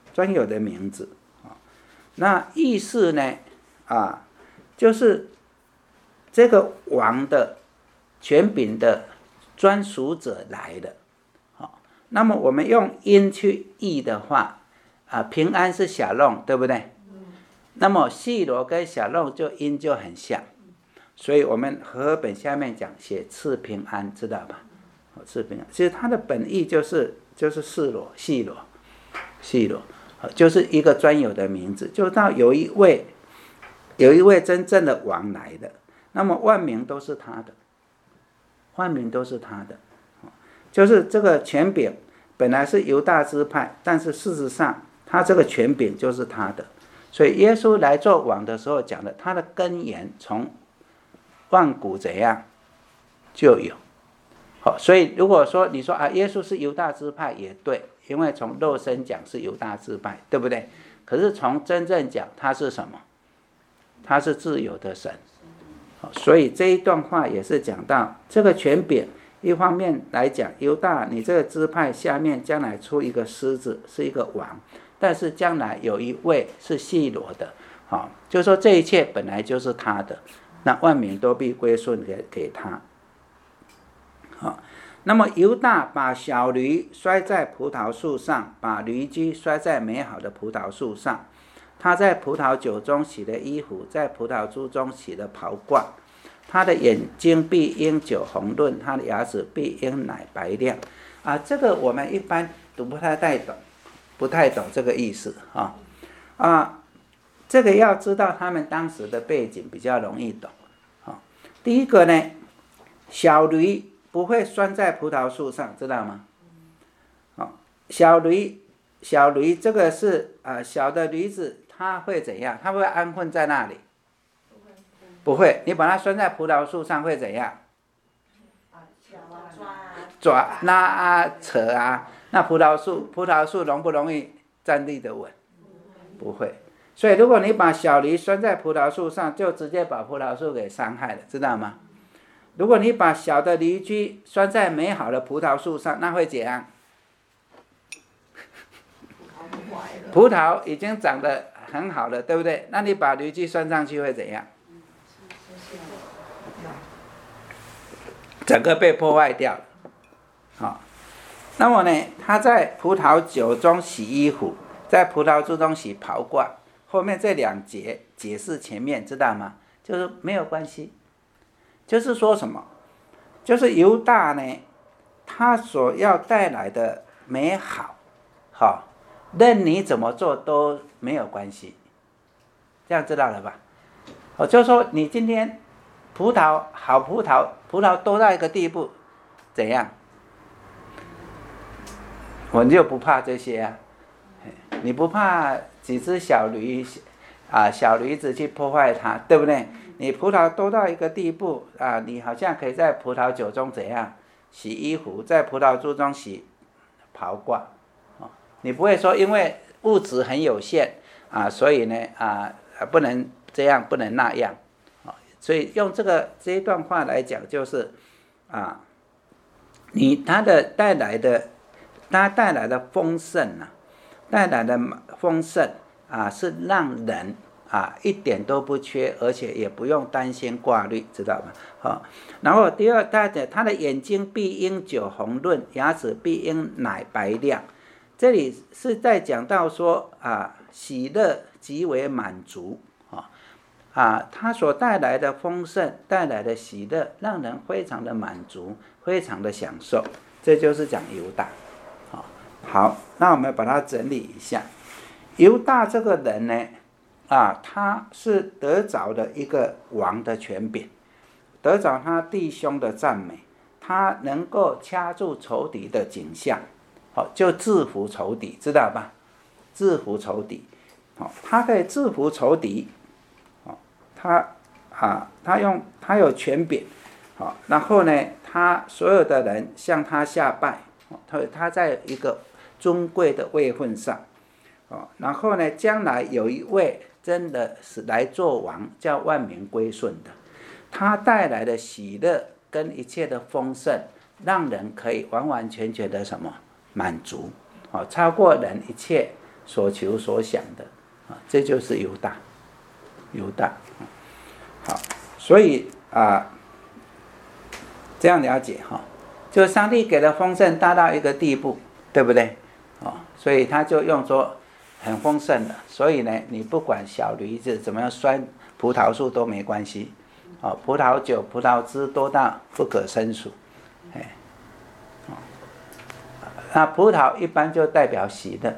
那意思呢，就是这个王的权柄的专属者来的。那么我们用音去译的话，平安是小弄，对不对？那么细罗跟小弄就音就很像，所以我们和合本下面讲写赐平安，知道吧？赐平安，其实它的本意就是细罗，就是一个专有的名字，就到有一位真正的王来的，那么万民都是他的，就是这个权柄本来是犹大支派，但是事实上他这个权柄就是他的。所以耶稣来做王的时候讲的，他的根源从万古怎样就有。所以如果说你说耶稣是犹大支派也对，因为从肉身讲是犹大支派，对不对？可是从真正讲他是什么？他是自由的神。所以这一段话也是讲到这个权柄一方面来讲，犹大你这个支派下面将来出一个狮子，是一个王，但是将来有一位是细罗的，就是说这一切本来就是他的，那万民都必归顺给他。那么犹大把小驴摔在葡萄树上，把驴驹摔在美好的葡萄树上。他在葡萄酒中洗了衣服，在葡萄珠中洗了袍褂。他的眼睛必因酒红润，他的牙齿必因奶白亮。这个我们一般都不太懂这个意思这个要知道他们当时的背景比较容易懂第一个呢，小驴不会拴在葡萄树上，知道吗？小驴这个是小的驴子，它会怎样？它会安分在那里？不会，你把它拴在葡萄树上会怎样？抓拉扯那葡萄树容不容易站立得稳？不会。所以如果你把小驴拴在葡萄树上，就直接把葡萄树给伤害了，知道吗？如果你把小的驴驹拴在美好的葡萄树上，那会怎样？葡萄已经长得很好了，对不对？那你把驴驹拴上去会怎样？整个被破坏掉了。那么呢，他在葡萄酒中洗衣服，在葡萄珠中洗袍褂。后面这2节解释前面，知道吗？就是没有关系。就是说什么？就是犹大呢，他所要带来的美好，任你怎么做都没有关系。这样知道了吧？就是说你今天葡萄多到一个地步，怎样？我就不怕这些你不怕几只小驴子去破坏它，对不对？你葡萄多到一个地步你好像可以在葡萄酒中怎样洗衣服，在葡萄珠中洗袍褂你不会说因为物质很有限所以呢不能这样不能那样所以用这一段话来讲，就是它带来的丰盛是让人一点都不缺，而且也不用担心挂虑，知道吗？然后第二，他的眼睛必因酒红润，牙齿必因奶白亮。这里是在讲到说喜乐极为满足他所带来的丰盛，带来的喜乐，让人非常的满足，非常的享受。这就是讲犹大。好，那我们把它整理一下。犹大这个人呢他是得着的一个王的权柄，得着他弟兄的赞美，他能够掐住仇敌的颈项就制服仇敌，知道吧？制服仇敌他可以制服仇敌他有权柄然后呢，他所有的人向他下拜他在一个尊贵的位份上然后呢，将来有一位真的是来做王，叫万民归顺的，他带来的喜乐跟一切的丰盛，让人可以完完全全的什么满足超过人一切所求所想的这就是犹大。好，所以这样了解就上帝给的丰盛大到一个地步，对不对所以他就用说很丰盛的，所以呢，你不管小驴子怎么样拴葡萄树都没关系葡萄酒、葡萄汁多到不可胜数那葡萄一般就代表喜乐，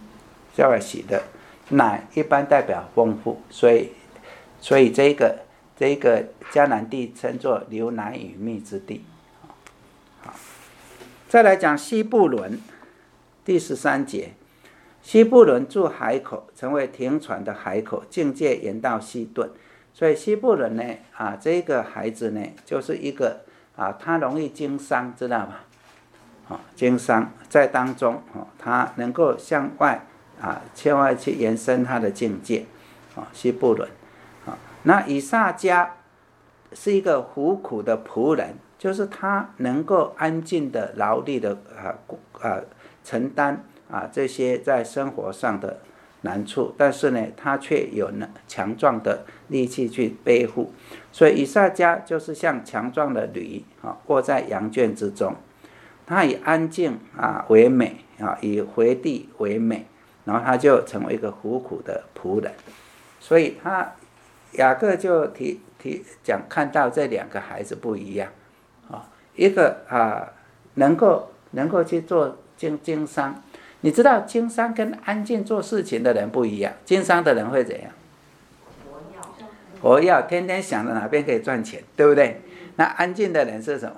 奶一般代表丰富，所以这个迦南地称作流奶与蜜之地。好，再来讲西布伦第13节。西布伦住海口，成为停船的海口，境界延到西顿。所以西布伦呢这个孩子呢，就是一个他容易经商，知道吗？经商在当中他能够向外向外去延伸他的境界西布伦那以萨迦是一个苦的仆人就是他能够安静的劳力的承担这些在生活上的难处，但是呢，他却有强壮的力气去背负。所以以撒家就是像强壮的驴卧在羊圈之中，他以安静为美以回地为美，然后他就成为一个服苦的仆人。所以雅各就讲看到这两个孩子不一样一个能够去做经商。你知道经商跟安静做事情的人不一样，经商的人会怎样？活要天天想着哪边可以赚钱，对不对？那安静的人是什么？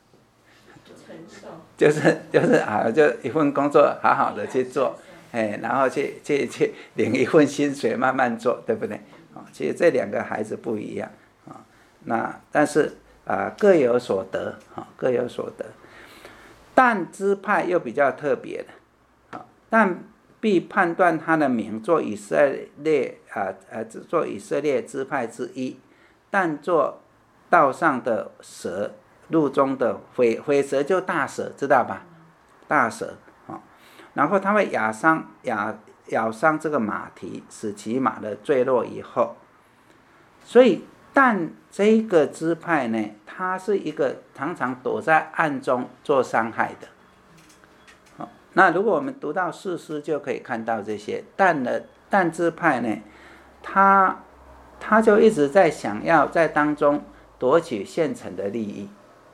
就是就一份工作好好的去做，然后去领一份薪水慢慢做，对不对？其实这两个孩子不一样那但是各有所得各有所得。但支派又比较特别的。但必判断他的名做以色列做以色列支派之一，但做道上的蛇，路中的灰蛇，就大蛇，知道吧？大蛇然后他会咬伤这个马蹄，使其马的坠落以后。所以但这个支派呢，他是一个常常躲在暗中做伤害的。那如果我们读到士师就可以看到这些。但支派呢，他就一直在想要在当中夺取现成的利益，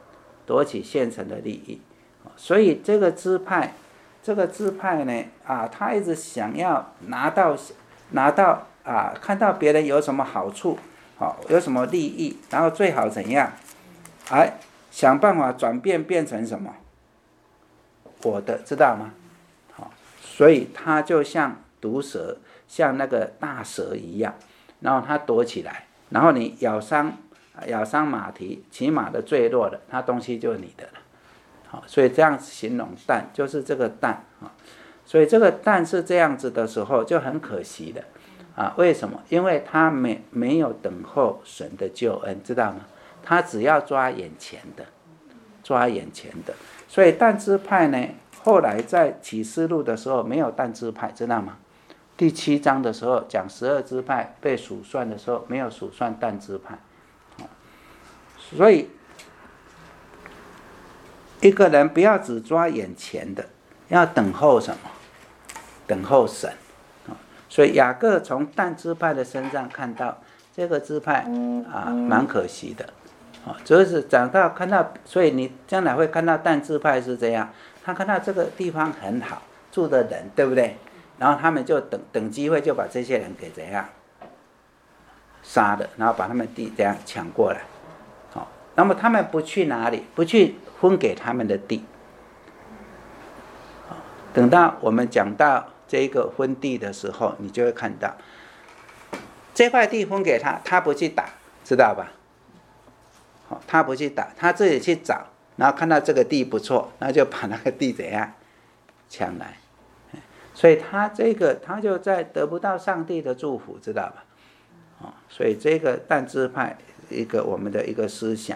所以这个支派呢他一直想要拿到看到别人有什么好处有什么利益，然后最好怎样想办法变成什么我的，知道吗？所以他就像毒蛇，像那个大蛇一样，然后他躲起来，然后你咬伤马蹄，骑马的坠落了，他东西就是你的了。所以这样形容但，就是这个但所以这个但是这样子的时候就很可惜的为什么？因为他没有等候神的救恩，知道吗？他只要抓眼前的。所以但支派呢，后来在启示录的时候没有但支派，知道吗？第7章的时候讲12支派被数算的时候，没有数算但支派。所以一个人不要只抓眼前的，要等候什么？等候神。所以雅各从但支派的身上看到这个支派蛮可惜的。就是看到，所以你将来会看到但支派是这样，他看到这个地方很好，住的人，对不对？然后他们就等机会就把这些人给怎样杀了，然后把他们地这样抢过来。那么他们不去哪里？不去分给他们的地。等到我们讲到这个分地的时候，你就会看到这块地分给他，他不去打，知道吧？他不去打，他自己去找，然后看到这个地不错，那就把那个地怎样抢来。所以他就在得不到上帝的祝福，知道吧？所以这个但支派我们的一个思想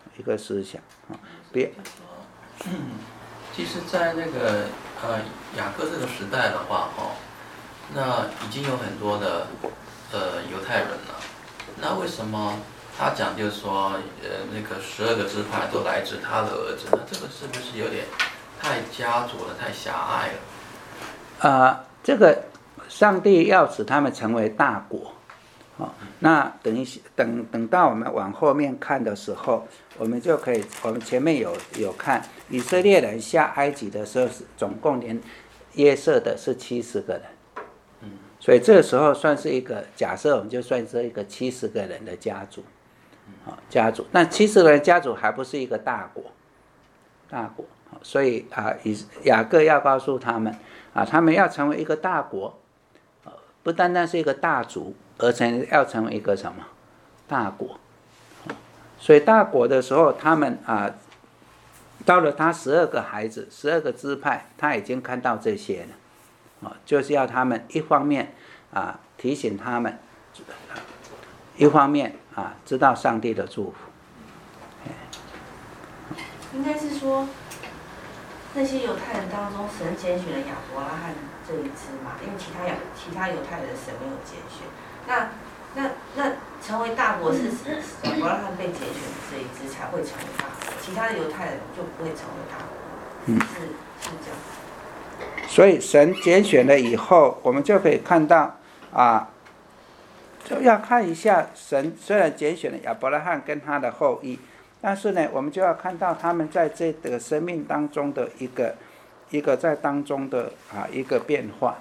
别其实在那个雅各这个时代的话那已经有很多的犹太人了，那为什么他讲就是说那个12个支派都来自他的儿子，那这个是不是有点太家族了，太狭隘了？ 这个上帝要使他们成为大国那等到我们往后面看的时候，我们就可以，我们前面有看以色列人下埃及的时候，总共连约瑟的是70个人，所以这个时候算是一个假设，我们就算是一个70个人的家族，那70个人家族还不是一个大国，所以雅各要告诉他们他们要成为一个大国，不单单是一个大族，而要成为一个什么大国。所以大国的时候，他们到了他12个孩子，12个支派，他已经看到这些了就是要他们一方面提醒他们，一方面知道上帝的祝福应该是说那些犹太人当中，神拣选了亚伯拉罕这一支嘛，因为其他犹太人神没有拣选。那成为大国是亚伯拉罕被拣选的这一支才会成为大国，其他的犹太人就不会成为大国。是这样。 所以神拣选了以后，我们就可以看到就要看一下神虽然拣选了亚伯拉罕跟他的后裔，但是呢，我们就要看到他们在这个生命当中的一个在当中的一个变化，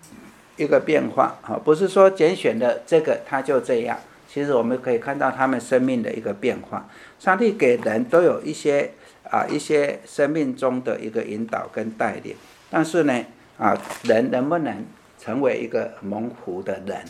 不是说拣选的这个他就这样，其实我们可以看到他们生命的一个变化。上帝给人都有一些生命中的一个引导跟带领，但是呢人能不能成为一个蒙福的人，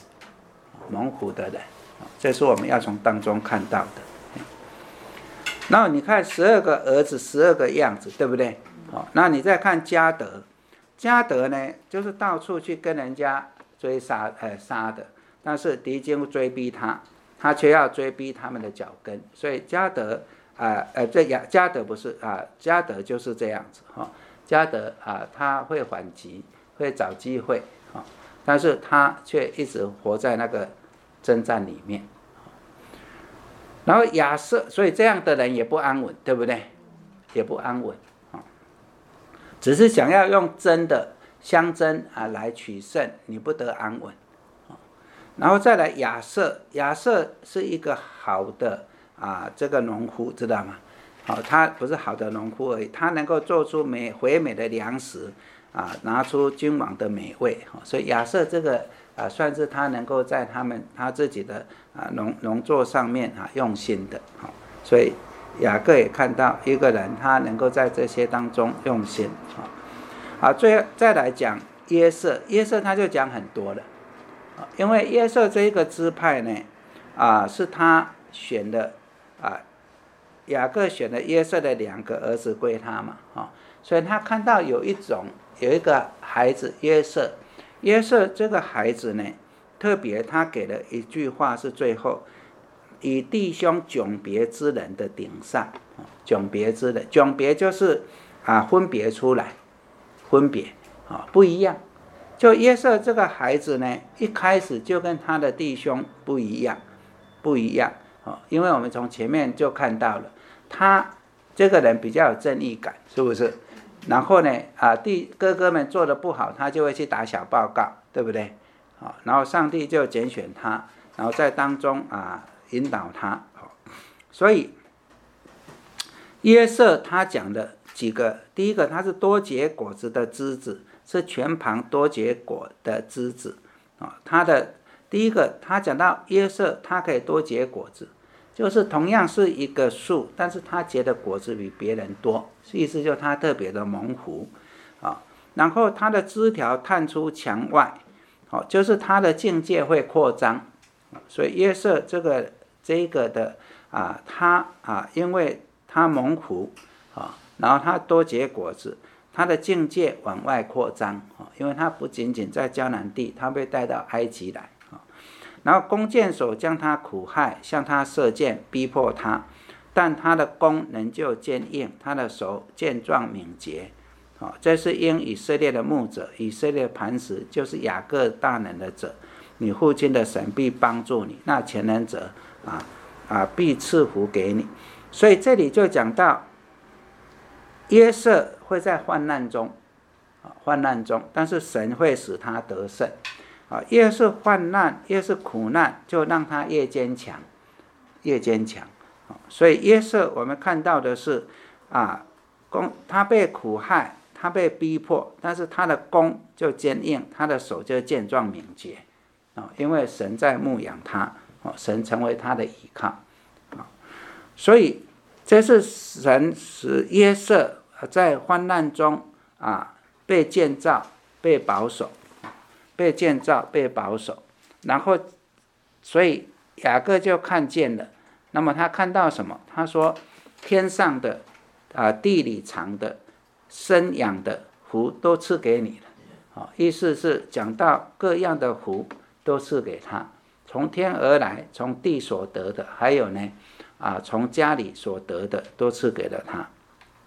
这是我们要从当中看到的。然后你看12个儿子12个样子，对不对？那你再看迦得呢，就是到处去跟人家追杀的，但是敌军追逼他却要追逼他们的脚跟，所以迦得不是迦得就是这样子迦得他会反击，会找机会但是他却一直活在那个征战里面。然后亚瑟，所以这样的人也不安稳，对不对？也不安稳只是想要用真的相争来取胜，你不得安稳然后再来亚瑟是一个好的这个农夫，知道吗？他不是好的农夫而已，他能够做出肥美的粮食拿出君王的美味所以亚瑟这个算是他能够在他自己的农作上面用心的所以雅各也看到一个人他能够在这些当中用心再来讲约瑟他就讲很多了因为约瑟这一个支派呢是他选的雅各选了约瑟的2个儿子归他嘛所以他看到有一个孩子约瑟这个孩子呢，特别他给了一句话是最后，以弟兄迥别之人的顶上迥别之人，迥别就是分别出来，不一样。就约瑟这个孩子呢，一开始就跟他的弟兄不一样因为我们从前面就看到了他这个人比较有正义感，是不是？然后呢哥哥们做得不好，他就会去打小报告，对不对？然后上帝就拣选他，然后在当中引导他所以约瑟他讲的几个，第一个他是多结果子的枝子，是全旁多结果的枝子他的第一个，他讲到约瑟他可以多结果子，就是同样是一个树，但是他结的果子比别人多，意思就是他特别的蒙福然后他的枝条探出墙外就是他的境界会扩张所以约瑟这个的他因为他蒙福然后他多结果子，他的境界往外扩张因为他不仅仅在迦南地，他被带到埃及来然后弓箭手将他苦害，向他射箭逼迫他，但他的弓仍旧坚硬，他的手健壮敏捷这是因以色列的牧者，以色列的磐石就是雅各大能的者，你父亲的神必帮助你，那全能者必赐福给你。所以这里就讲到约瑟会在患难中，但是神会使他得胜越是患难，越是苦难，就让他越坚强所以约瑟我们看到的是他被苦害，他被逼迫，但是他的弓就坚硬，他的手就健壮敏捷因为神在牧养他神成为他的依靠所以这是神使约瑟在患难中被建造，被保守，然后所以雅各就看见了，那么他看到什么？他说天上的地里藏的生养的福都赐给你了意思是讲到各样的福都赐给他，从天而来，从地所得的，还有呢从家里所得的都赐给了他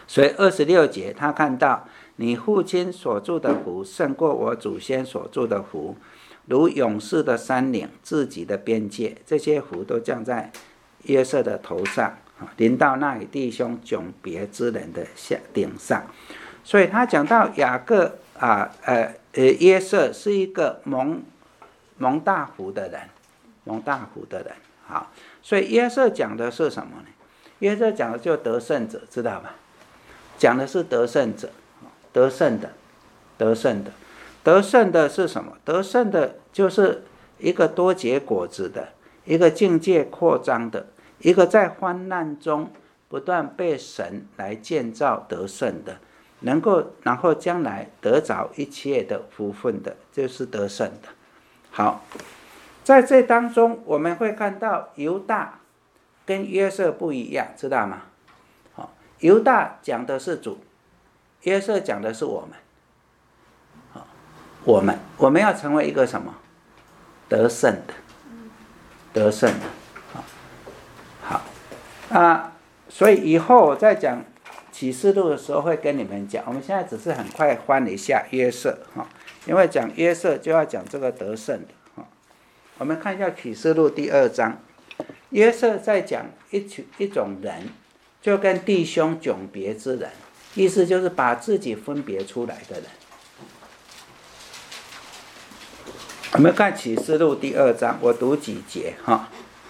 所以26节他看到你父亲所住的福胜过我祖先所住的福，如勇士的山岭，自己的边界，这些福都降在约瑟的头上，临到那与弟兄迥别之人的顶上。所以他讲到雅各约瑟是一个蒙大福的人，蒙大福的人。好，所以约瑟讲的是什么呢？约瑟讲的就得胜者，知道吧？讲的是得胜者，得胜的，得胜的，得胜的是什么？得胜的就是一个多结果子的，一个境界扩张的，一个在患难中不断被神来建造得胜的，能够然后将来得着一切的福分的，就是得胜的。好，在这当中我们会看到犹大跟约瑟不一样，知道吗？犹大讲的是主，约瑟讲的是我们。我们要成为一个什么？得胜的，得胜的。好所以以后我在讲启示录的时候会跟你们讲，我们现在只是很快翻一下约瑟，因为讲约瑟就要讲这个得胜的。我们看一下启示录第2章，约瑟在讲一种人，就跟弟兄迥别之人，意思就是把自己分别出来的人。我们看启示录第2章，我读几节哈。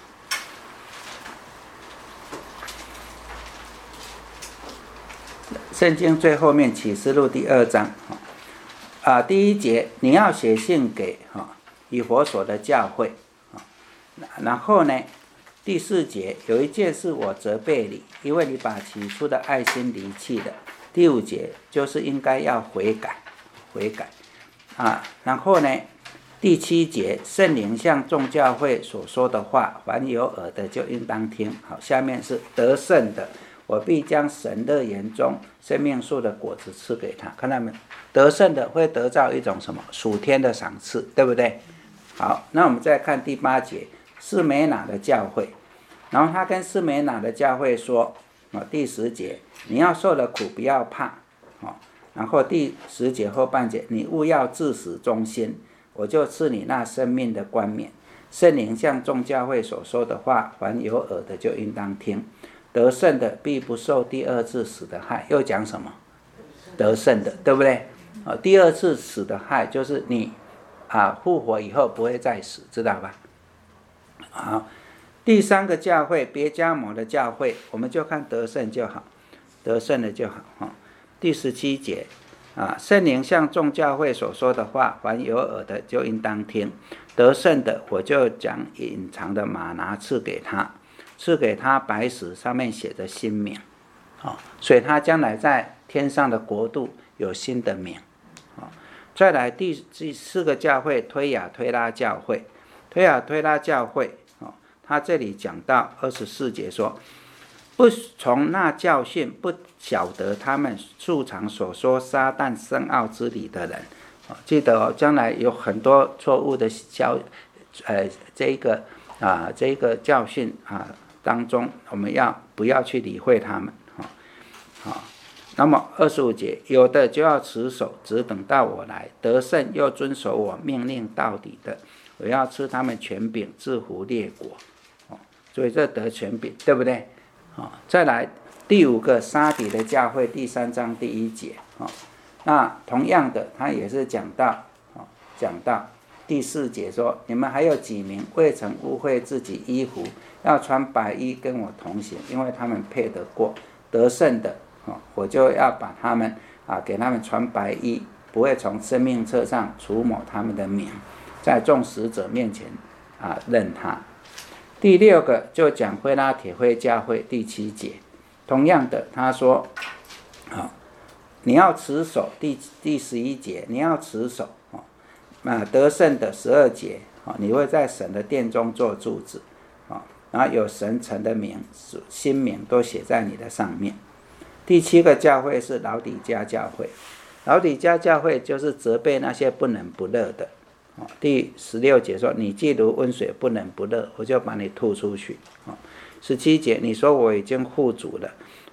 圣经最后面启示录第2章第1节，你要写信给以弗所的教会。然后呢，第4节，有一件事我责备你，因为你把起初的爱心离弃了。第5节就是应该要悔改然后呢，第7节，圣灵向众教会所说的话，凡有耳的就应当听。好，下面是得胜的，我必将神乐园中生命树的果子赐给他。看到没有？得胜的会得到一种什么？属天的赏赐，对不对？好，那我们再看第8节，士美拿的教会。然后他跟士美拿的教会说，第10节，你要受了苦不要怕。然后第10节后半节，你务要至死忠心，我就赐你那生命的冠冕。圣灵向众教会所说的话，凡有耳的就应当听。得胜的必不受第二次死的害。又讲什么？得胜的，对不对？第二次死的害就是你复活以后不会再死，知道吧？好，第3个教会，别迦摩的教会，我们就看得胜就好，得胜的就好。第17节圣灵向众教会所说的话，凡有耳的就应当听。得胜的，我就将隐藏的玛拿赐给他，赐给他白石，上面写着新名。所以他将来在天上的国度有新的名。再来第4个教会，推雅推拉教会。推雅推拉教会他这里讲到24节说，不从那教训，不晓得他们素常所说撒旦深奥之理的人。记得将来有很多错误的这个教训当中，我们不要去理会他们。那么25节，有的就要持守，只等到我来，得胜又遵守我命令到底的，我要赐他们权柄，制服列国。所以这得权柄，对不对？再来第5个，撒底的教会，第3章第1节。那同样的，他也是讲到第4节说，你们还有几名未曾污秽自己衣服，要穿白衣跟我同行，因为他们配得过。得胜的我就要把他们给他们穿白衣，不会从生命册上除抹他们的名，在众使者面前认他。第6个就讲菲拉铁非教会，第7节。同样的，他说你要持守，第11节，你要持守得胜的12节，你会在神的殿中做柱子，然后有神城的名，新名都写在你的上面。第7个教会是老底嘉教会。老底嘉教会就是责备那些不冷不热的。第16节说，你既如温水不冷不热，我就把你吐出去。17节，你说我已经富足了，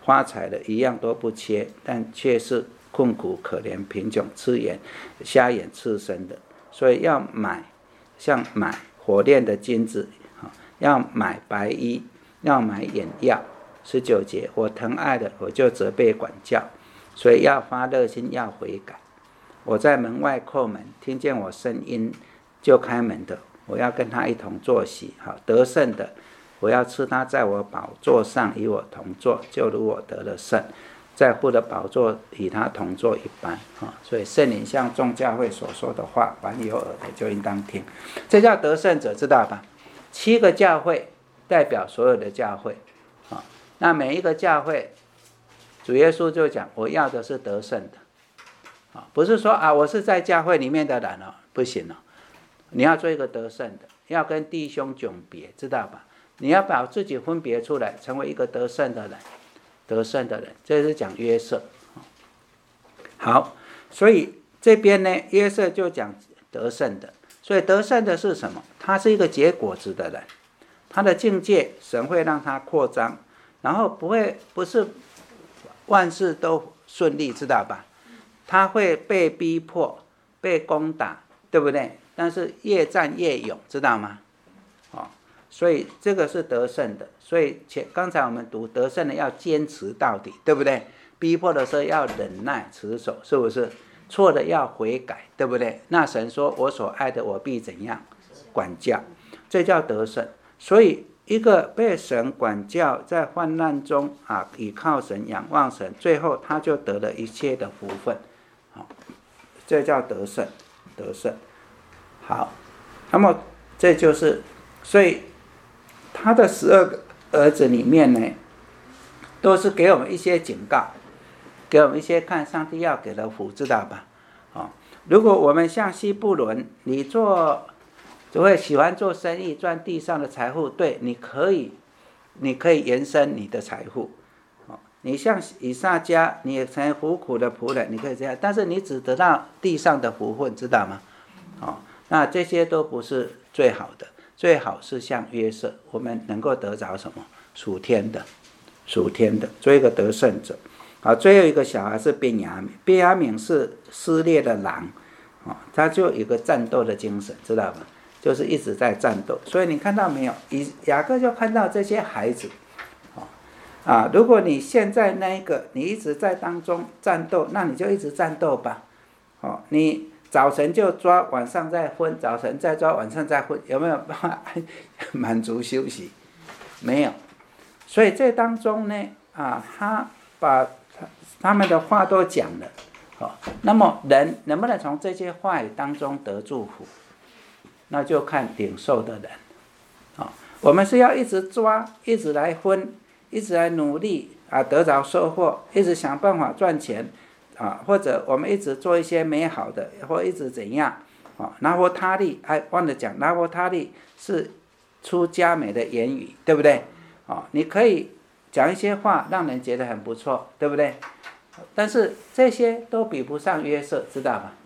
发财的一样都不缺，但却是困苦可怜贫穷赤眼瞎眼赤身的。所以要买，像买火炼的金子，要买白衣，要买眼药。19节，我疼爱的，我就责备管教，所以要发热心，要悔改。我在门外叩门，听见我声音就开门的，我要跟他一同坐席。好，得胜的，我要赐他在我宝座上与我同坐，就如我得了胜，在父的宝座与他同坐一般。所以圣灵向众教会所说的话，凡有耳的就应当听。这叫得胜者，知道吧？7个教会代表所有的教会。那每一个教会，主耶稣就讲，我要的是得胜的。不是说我是在教会里面的人不行你要做一个得胜的，要跟弟兄迥别，知道吧？你要把自己分别出来，成为一个得胜的人，得胜的人，这是讲约瑟。好，所以这边呢，约瑟就讲得胜的。所以得胜的是什么？他是一个结果子的人，他的境界神会让他扩张，然后不是万事都顺利，知道吧？他会被逼迫，被攻打，对不对？但是越战越勇，知道吗？所以这个是得胜的。所以刚才我们读得胜的要坚持到底，对不对？逼迫的时候要忍耐持守，是不是？错的要悔改，对不对？那神说，我所爱的我必怎样管教，这叫得胜。所以一个被神管教，在患难中倚靠神，仰望神，最后他就得了一切的福分。这叫得胜，得胜。好，那么这就是，所以他的12个儿子里面呢，都是给我们一些警告，给我们一些看上帝要给的福，知道吧？如果我们像西布伦，你就会喜欢做生意，赚地上的财富，对，你可以延伸你的财富。你像以撒家，你也成为服苦的仆人，你可以这样，但是你只得到地上的福分，知道吗？那这些都不是最好的，最好是像约瑟，我们能够得着什么？属天的，做一个得胜者。最后一个小孩是便雅悯，便雅悯是撕裂的狼，他就有一个战斗的精神，知道吧？就是一直在战斗。所以你看到没有？雅各就看到这些孩子，如果你现在那一个你一直在当中战斗，那你就一直战斗吧。你早晨就抓，晚上再分，早晨再抓，晚上再分，有没有办法满足休息？没有。所以这当中呢，他把他们的话都讲了。那么人能不能从这些话语当中得祝福？那就看领受的人。我们是要一直抓，一直来分，一直来努力得着收获，一直想办法赚钱或者我们一直做一些美好的，或一直怎样拿佛他利，还忘了讲，拿佛他利是出佳美的言语，对不对？你可以讲一些话让人觉得很不错，对不对？但是这些都比不上约瑟，知道吧？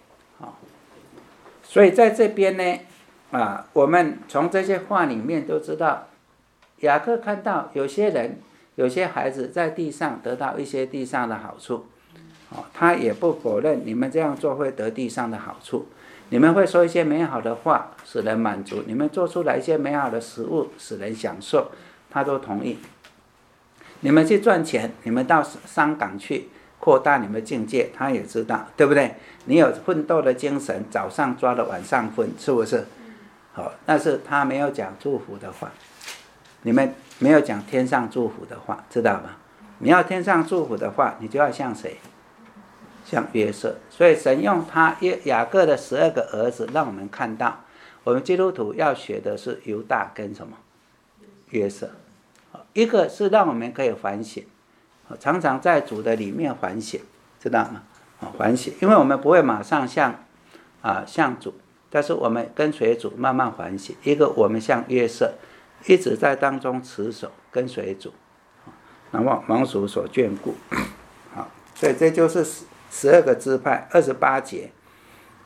所以在这边呢，我们从这些话里面都知道，雅各看到有些人，有些孩子在地上得到一些地上的好处，他也不否认你们这样做会得地上的好处，你们会说一些美好的话使人满足，你们做出来一些美好的食物使人享受，他都同意。你们去赚钱，你们到商港去扩大你们的境界，他也知道，对不对？你有奋斗的精神，早上抓了晚上分，是不是？但是他没有讲祝福的话，你们没有讲天上祝福的话，知道吗？你要天上祝福的话，你就要像谁？像约瑟。所以神用雅各的12个儿子，让我们看到，我们基督徒要学的是犹大跟什么？约瑟。一个是让我们可以反省，常常在主的里面反省，知道吗？反省，因为我们不会马上像主，但是我们跟随主慢慢反省。一个我们像约瑟，一直在当中持守跟随主，然后蒙主所眷顾。好，所以这就是12个支派，28节。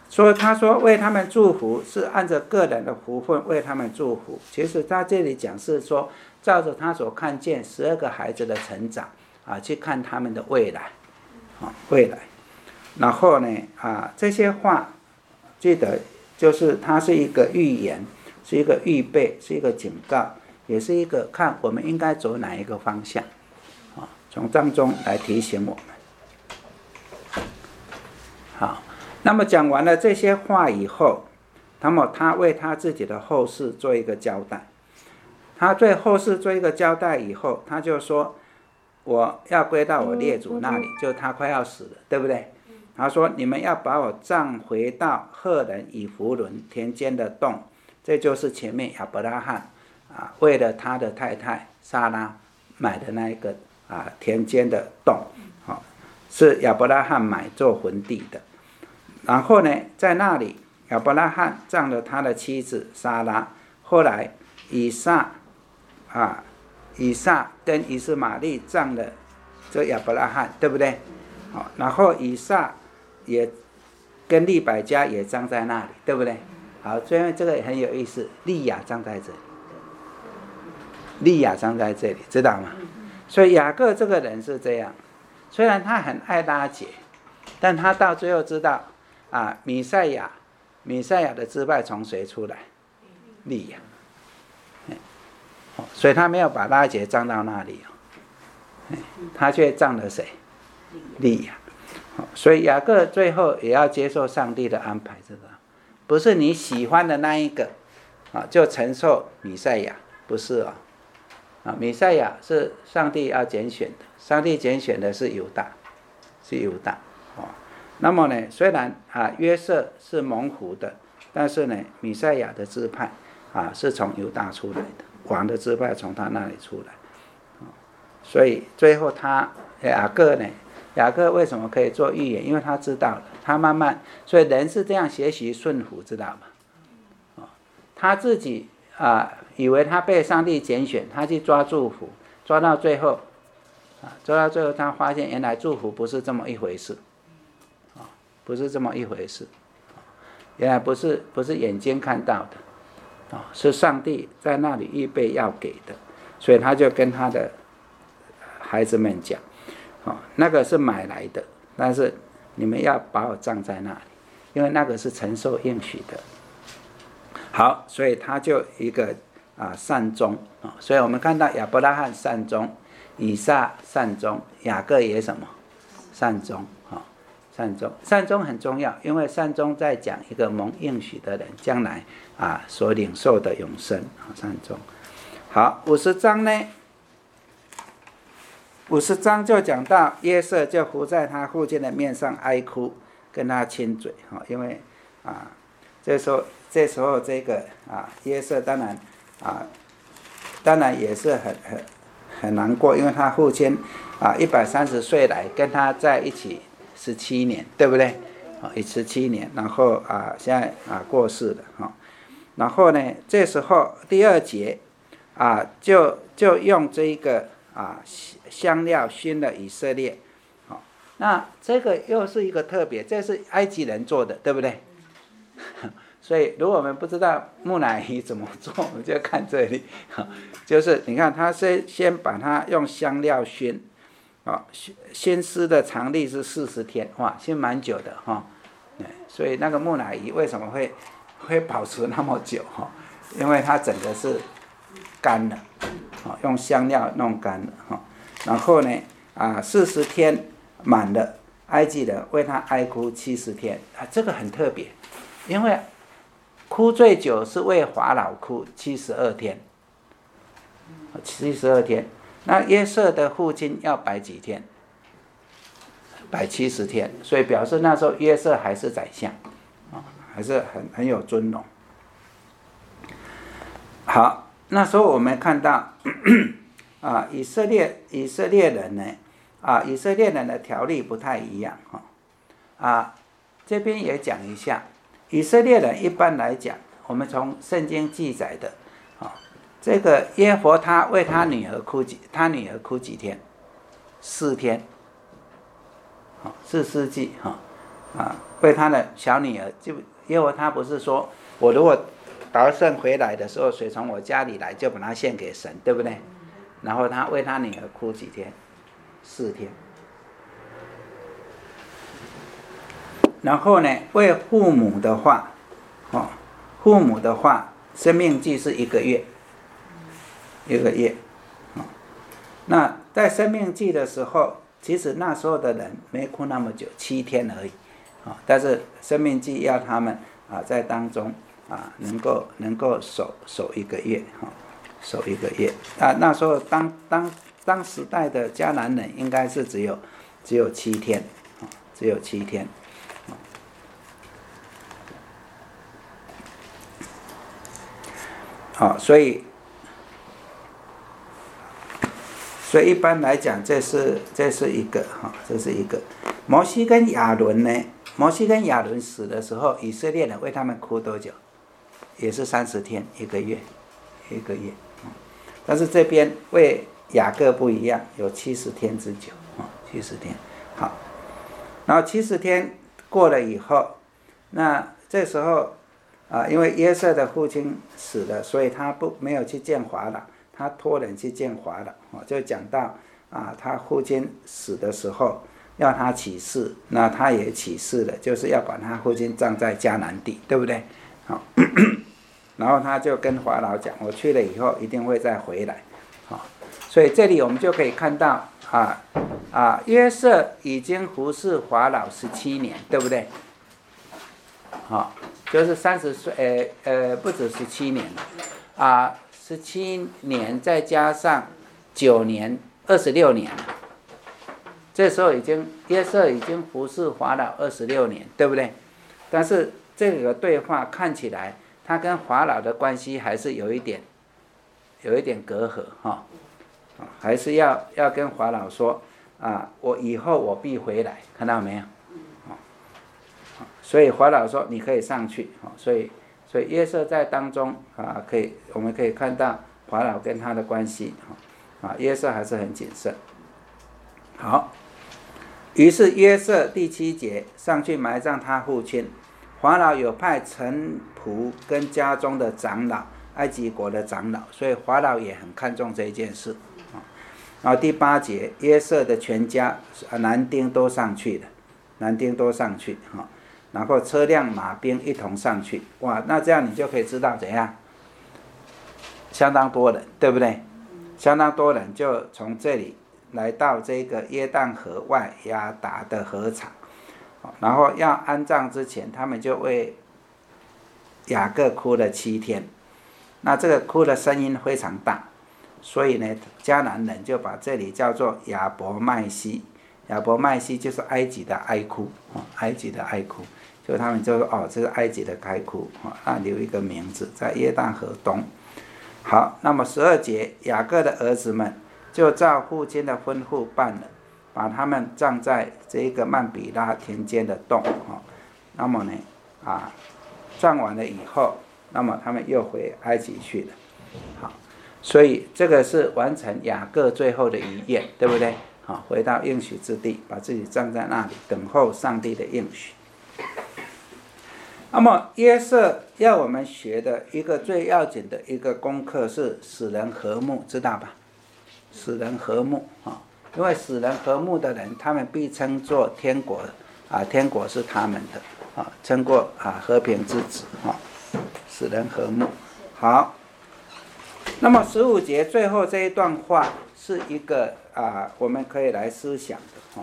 所以他说为他们祝福是按照个人的福分为他们祝福。其实他这里讲是说，照着他所看见12个孩子的成长去看他们的未来未来。然后呢这些话记得就是它是一个预言，是一个预备，是一个警告，也是一个看我们应该走哪一个方向从当中来提醒我们。好，那么讲完了这些话以后，那么他为他自己的后事做一个交代。他对后事做一个交代以后，他就说我要归到我列祖那里，就他快要死了，对不对？他说你们要把我葬回到赫人以弗伦田间的洞，这就是前面亚伯拉罕为了他的太太撒拉买的那一个田间的洞是亚伯拉罕买做坟地的。然后呢，在那里亚伯拉罕葬了他的妻子撒拉，后来以撒跟以斯玛利葬了这亚伯拉罕，对不对？然后以撒也跟利百加也葬在那里，对不对？好，最后这个也很有意思，利亚葬在这里，利亚葬在这里，知道吗？所以雅各这个人是这样，虽然他很爱拉结，但他到最后知道弥赛亚的支派从谁出来？利亚。所以他没有把拉结葬到那里他却葬了谁？利亚。所以雅各最后也要接受上帝的安排，知道？不是你喜欢的那一个就承受弥赛亚，不是弥赛亚是上帝要拣选的，上帝拣选的是犹大，那么呢，虽然约瑟是蒙福的，但是呢，弥赛亚的支派是从犹大出来的，王的支派从他那里出来，所以最后雅各为什么可以做预言？因为他知道了，他慢慢，所以人是这样学习顺服，知道吗？他自己以为他被上帝拣选，他去抓祝福，抓到最后他发现原来祝福不是这么一回事，不是这么一回事，原来不是眼睛看到的，是上帝在那里预备要给的，所以他就跟他的孩子们讲，那个是买来的，但是你们要把我葬在那里，因为那个是承受应许的。好，所以他就一个善终，所以我们看到亚伯拉罕善终，以撒善终，雅各也什么善终，善终很重要，因为善终在讲一个蒙应许的人将来所领受的永生，善终。好，50章呢，50章就讲到约瑟就伏在他父亲的面上哀哭，跟他亲嘴，因为这时候这个约瑟当然也是很难过，因为他父亲130岁来跟他在一起17年，对不对？17年，然后现在过世了然后呢，这时候第2节就用这个香料熏了以色列，那这个又是一个特别，这是埃及人做的，对不对？所以如果我们不知道木乃伊怎么做，我们就看这里，就是你看他先把它用香料熏，熏湿的常例是40天，哇，熏蛮久的所以那个木乃伊为什么会保持那么久因为它整个是干了，用香料弄干了然后呢40天满了，埃及人为他哀哭70天这个很特别，因为哭最久是为法老哭72天，72天。那约瑟的父亲要摆几天？摆70天，所以表示那时候约瑟还是宰相，还是很有尊荣。好，那时候我们看到以色列人呢，以色列人的条例不太一样这边也讲一下。以色列人一般来讲，我们从圣经记载的这个耶弗他为他女儿哭几天？4天，4世纪为他的小女儿，就因为他不是说我如果得胜回来的时候，水从我家里来，就把它献给神，对不对？然后他为他女儿哭几天？4天。然后呢，为父母的话，父母的话，生命记是1个月，1个月。那在生命记的时候，其实那时候的人没哭那么久，7天而已。但是生命记要他们在当中能够守1个月，守1个月。那时候当时代的迦南人应该是只有7天，只有7天。所以一般来讲，这是一个这是一个。摩西跟亚伦呢？摩西跟亚伦死的时候，以色列人为他们哭多久？也是30天，1个月，1个月。但是这边为雅各不一样，有70天之久，70天。好，然后70天过了以后，那这时候因为约瑟的父亲死了，所以他没有去见法老，他托人去见法老。就讲到他父亲死的时候要他起誓，那他也起誓了，就是要把他父亲葬在迦南地，对不对？好，然后他就跟法老讲，我去了以后一定会再回来。所以这里我们就可以看到约瑟已经服侍法老17年，对不对？就是30岁，不止17年了，17年再加上9年，26年了。这时候约瑟已经服侍法老26年，对不对？但是这个对话看起来，他跟法老的关系还是有一点隔阂还是要跟法老说我以后我必回来，看到没有？所以法老说你可以上去，所以约瑟在当中我们可以看到法老跟他的关系约瑟还是很谨慎。好，于是约瑟第7节上去埋葬他父亲，法老有派臣仆跟家中的长老，埃及国的长老，所以法老也很看重这一件事。然后第8节，约瑟的全家男丁都上去了，然后车辆马兵一同上去。哇，那这样你就可以知道怎样，相当多人，对不对？相当多人就从这里来到这个约旦河外亚达的河场，然后要安葬之前，他们就为雅各哭了7天。那这个哭的声音非常大，所以呢，迦南人就把这里叫做亚伯麦西。亚伯麦西就是埃及的哀哭，埃及的哀哭，就他们就说这是埃及的哀哭，那留一个名字在约旦河东。好，那么12节，雅各的儿子们就照父亲的吩咐办了，把他们葬在这个曼比拉田间的洞。那么呢，葬完了以后，那么他们又回埃及去了。好，所以这个是完成雅各最后的遗愿，对不对？回到应许之地，把自己葬在那里，等候上帝的应许。那么约瑟要我们学的一个最要紧的一个功课是使人和睦，知道吧？使人和睦因为使人和睦的人，他们必称作天国天国是他们的称过和平之子使人和睦。好，那么15节最后这一段话是一个我们可以来思想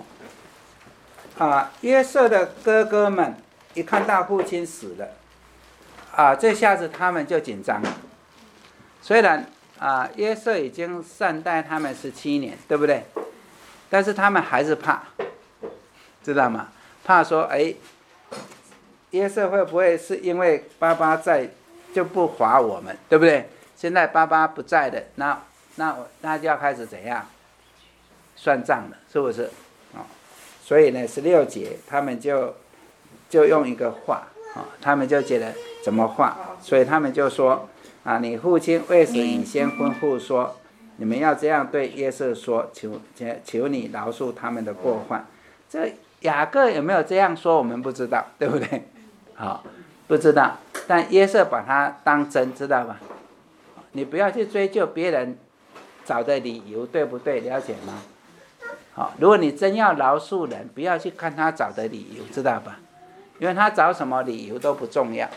的约瑟的哥哥们一看到父亲死了这下子他们就紧张了。虽然约瑟已经善待他们17年，对不对？但是他们还是怕，知道吗？怕说约瑟会不会是因为爸爸在就不罚我们，对不对？现在爸爸不在的，那就要开始怎样算账了，是不是？所以呢，16节他们就用一个话他们就觉得怎么话，所以他们就说你父亲为使你先吩咐说，你们要这样对约瑟说，求你饶恕他们的过犯。 雅各有没有这样说，我们不知道，对不对？好，不知道。但约瑟把它当真，知道吧？你不要去追究别人找的理由，对不对？了解吗？好，如果你真要饶恕人，不要去看他找的理由，知道吧？因为他找什么理由都不重要，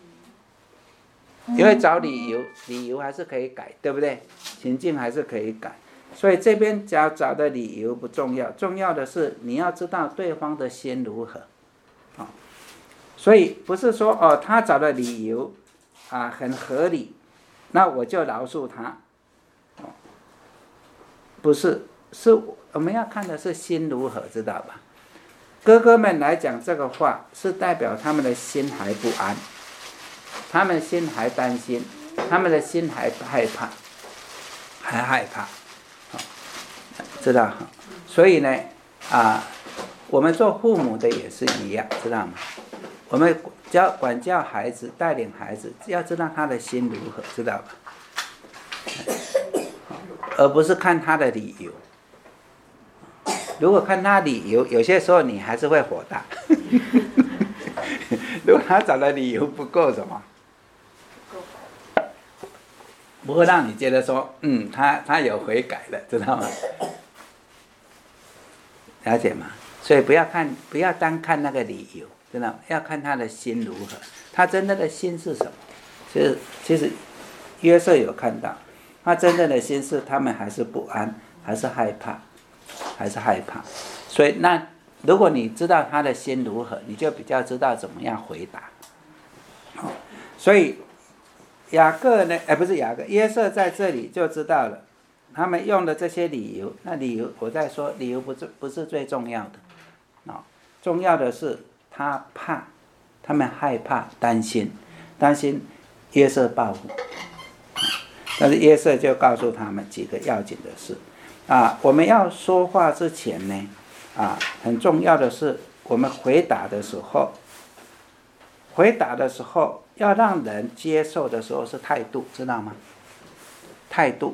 因为找理由还是可以改，对不对？情境还是可以改，所以这边找的理由不重要，重要的是你要知道对方的心如何。所以不是说他找的理由很合理，那我就饶恕他，不是，是我们要看的是心如何，知道吧？哥哥们来讲这个话，是代表他们的心还不安，他们心还担心，他们的心还害怕，知道？所以呢，我们做父母的也是一样，知道吗？我们管教孩子，带领孩子，要知道他的心如何，知道吧？而不是看他的理由。如果看他理由，有些时候你还是会火大。如果他找的理由不够什么，不会让你觉得说，他有悔改了，知道吗？了解吗？所以不要单看那个理由，知道吗？要看他的心如何，他真正的心是什么？其实约瑟有看到，他真正的心是他们还是不安，还是害怕。所以那如果你知道他的心如何，你就比较知道怎么样回答。所以雅各呢，不是雅各，约瑟在这里就知道了，他们用的这些理由，那理由我在说，理由不是最重要的，重要的是他怕，他们害怕，担心约瑟报复。但是约瑟就告诉他们几个要紧的事。我们要说话之前呢，很重要的是，我们回答的时候要让人接受的时候是态度，知道吗？态度，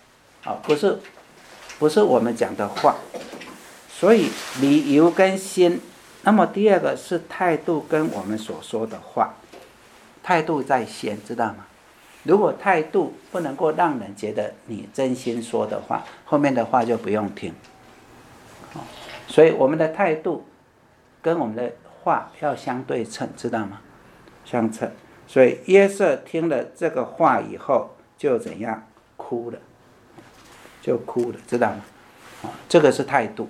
不是我们讲的话。所以理由跟心，那么第二个是态度跟我们所说的话，态度在先，知道吗？如果态度不能够让人觉得你真心说的话，后面的话就不用听。所以我们的态度跟我们的话要相对称，知道吗？相称。所以约瑟听了这个话以后就怎样？哭了，知道吗？这个是态度，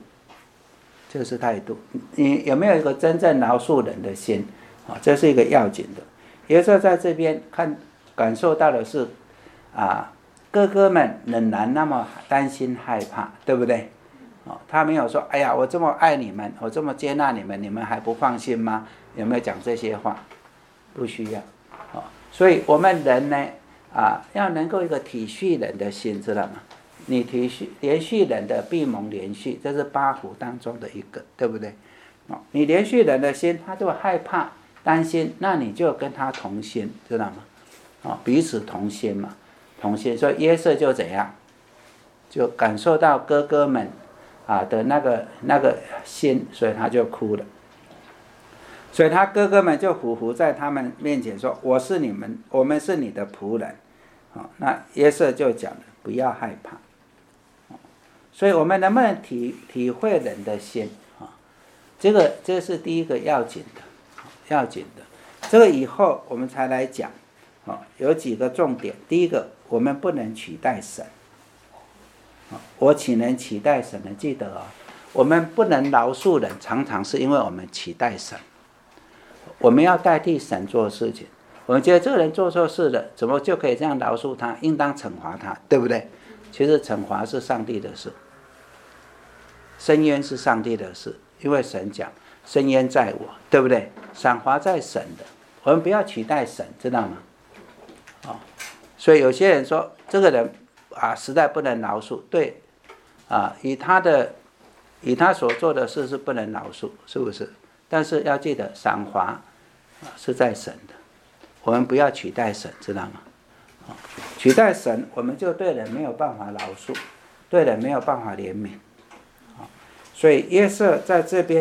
你有没有一个真正饶恕人的心？这是一个要紧的。约瑟在这边感受到的是，哥哥们仍然那么担心害怕，对不对？他没有说，哎呀，我这么爱你们，我这么接纳你们，你们还不放心吗？有没有讲这些话？不需要。所以我们人呢，要能够一个体恤人的心，知道吗？你连续人的必蒙连续，这是八福当中的一个，对不对？你连续人的心，他就害怕担心，那你就跟他同心，知道吗？彼此同心嘛，所以约瑟就怎样，就感受到哥哥们的那个心，所以他就哭了。所以他哥哥们就匍匐在他们面前说：“我们是你的仆人。”那约瑟就讲了，不要害怕。所以我们能不能体会人的心？这是第一个要紧的。这个以后我们才来讲。有几个重点。第一个，我们不能取代神。我岂能取代神呢？记得我们不能饶恕人，常常是因为我们取代神。我们要代替神做事情。我们觉得这个人做错事了，怎么就可以这样饶恕他？应当惩罚他，对不对？其实惩罚是上帝的事，伸冤是上帝的事，因为神讲伸冤在我，对不对？赏罚在神的，我们不要取代神，知道吗？所以有些人说这个人实在不能饶恕，对，以他所做的事是不能饶恕，是不是？但是要记得赏罚是在神的，我们不要取代神，知道吗？取代神，我们就对人没有办法饶恕，对人没有办法怜悯。所以约瑟在这边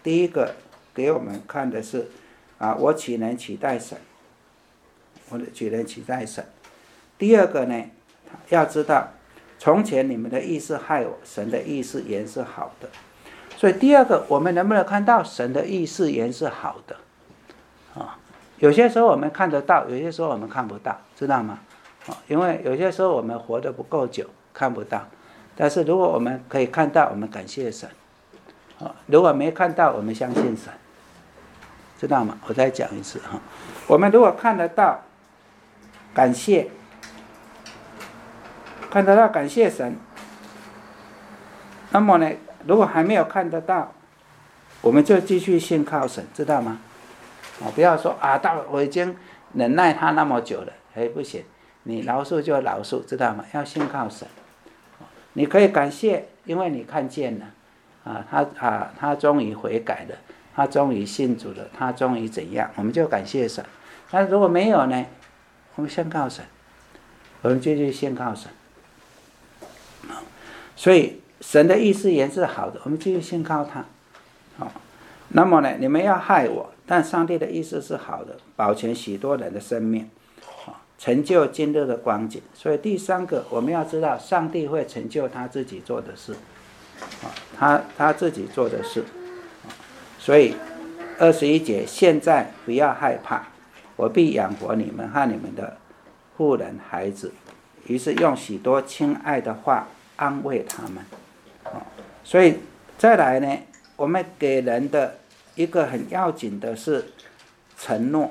第一个给我们看的是我岂能取代神？我岂能取代神？第二个呢，要知道从前你们的意是害我，神的意是原是好的。所以第二个，我们能不能看到神的意是原是好的？有些时候我们看得到，有些时候我们看不到，知道吗？因为有些时候我们活得不够久，看不到。但是如果我们可以看到，我们感谢神；如果没看到，我们相信神，知道吗？我再讲一次哈，我们如果看得到，感谢，看得到感谢神，那么呢，如果还没有看得到，我们就继续信靠神，知道吗？不要说我已经忍耐他那么久了，不行，你饶恕就饶恕，知道吗？要信靠神。你可以感谢，因为你看见了，他终于悔改了，他终于信主了，他终于怎样，我们就感谢神。但如果没有呢，我们信靠神，我们继续信靠神。所以神的意思也是好的，我们继续信靠他。那么呢，你们要害我，但上帝的意思是好的，保全许多人的生命，成就今日的光景。所以第三个，我们要知道上帝会成就他自己做的事，他自己做的事。所以21节，现在不要害怕，我必养活你们和你们的妇人孩子。于是用许多亲爱的话安慰他们。所以再来呢，我们给人的一个很要紧的是承诺。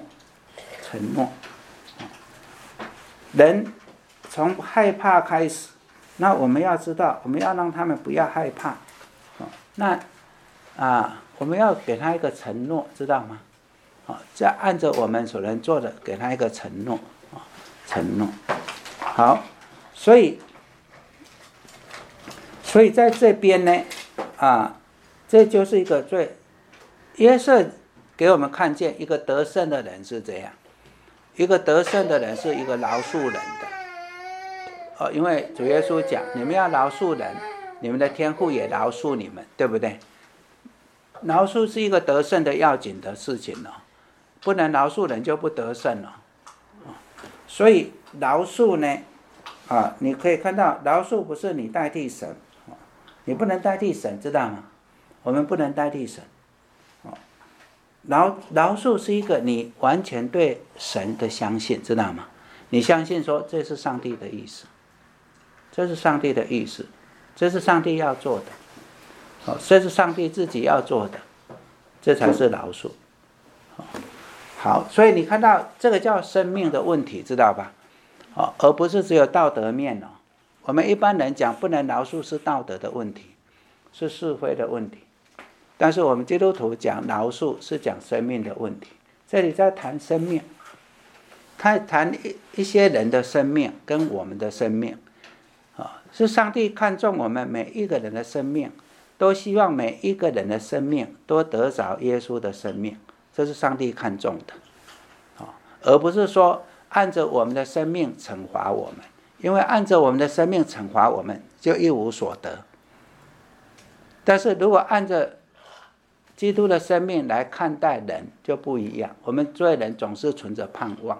人从害怕开始，那我们要知道，我们要让他们不要害怕。那我们要给他一个承诺，知道吗？这按照我们所能做的，给他一个承诺。好，所以在这边呢，这就是一个约瑟给我们看见一个得胜的人是这样，一个得胜的人是一个饶恕人的。因为主耶稣讲，你们要饶恕人，你们的天父也饶恕你们，对不对？饶恕是一个得胜的要紧的事情不能饶恕人就不得胜了。所以饶恕呢，你可以看到，饶恕不是你代替神，你不能代替神，知道吗？我们不能代替神。饶恕是一个你完全对神的相信，知道吗？你相信说这是上帝的意思，这是上帝的意思，这是上帝要做的，这是上帝自己要做的，这才是饶恕。好，所以你看到这个叫生命的问题，知道吧？而不是只有道德面我们一般人讲不能饶恕是道德的问题，是是非的问题。但是我们基督徒讲饶恕是讲生命的问题，这里在谈生命，他谈一些人的生命跟我们的生命，是上帝看重我们每一个人的生命，都希望每一个人的生命都得着耶稣的生命，这是上帝看重的，而不是说按着我们的生命惩罚我们，因为按着我们的生命惩罚我们就一无所得。但是如果按着基督的生命来看待人就不一样，我们做人总是存着盼望，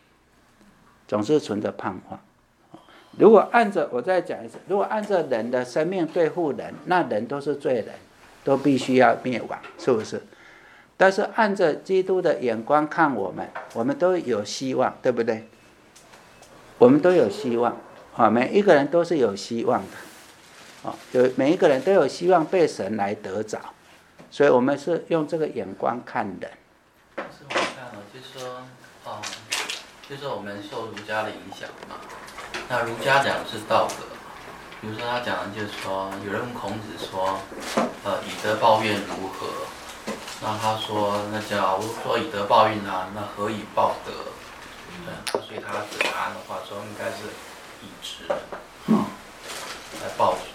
如果按着，我再讲一次，如果按着人的生命对付人，那人都是罪人，都必须要灭亡，是不是？但是按着基督的眼光看我们，我们都有希望，对不对？我们都有希望每一个人都是有希望的每一个人都有希望被神来得着，所以我们是用这个眼光看人。 是我看就是说我们受儒家的影响嘛，那儒家讲的是道德，比如说他讲的就是说，有人问孔子说，以德报怨如何？那他说，那假如说以德报怨那何以报德？所以他的答案的话说，应该是以直来报主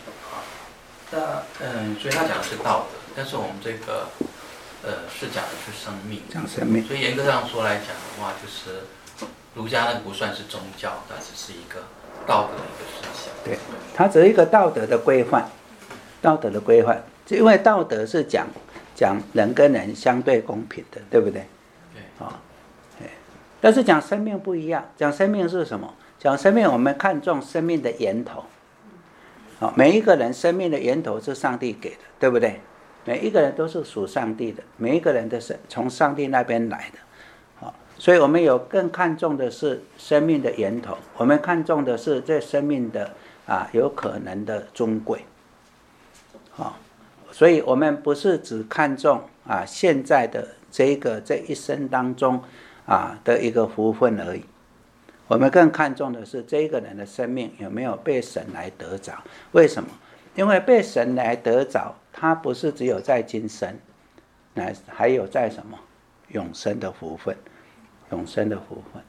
所以他讲的是道德，但是我们这个是讲的是生命， 讲生命。 所以严格上说来讲的话，就是儒家那个不算是宗教，它只是一个道德的一个思想。 对，它只是一个道德的规范，因为道德是讲讲人跟人相对公平的，对不对？但是讲生命不一样，讲生命是什么？讲生命，我们看重生命的源头。每一个人生命的源头是上帝给的，对不对？每一个人都是属上帝的，每一个人都是从上帝那边来的。所以我们有更看重的是生命的源头，我们看重的是这生命的有可能的尊贵。所以我们不是只看重现在的这一生当中的一个福分而已，我们更看重的是这个人的生命有没有被神来得着。为什么？因为被神来得着，他不是只有在今生，还有在什么永生的福分，永生的福分。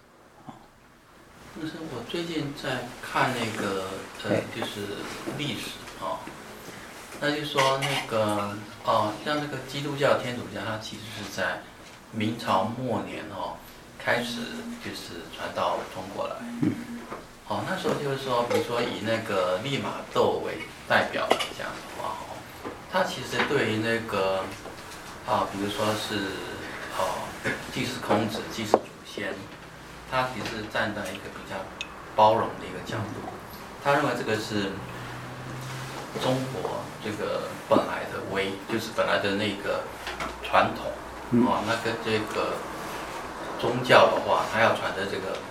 但是我最近在看那个就是历史那就说那个像那个基督教、天主教，它其实是在明朝末年开始就是传到中国来。那时候就是说，比如说以那个利玛窦为代表来讲的话，它其实对于那个比如说是祭祀孔子、祭祀祖先，他其实站在一个比较包容的一个角度，他认为这个是中国这个本来的就是本来的那个传统那跟这个宗教的话，他要传的这个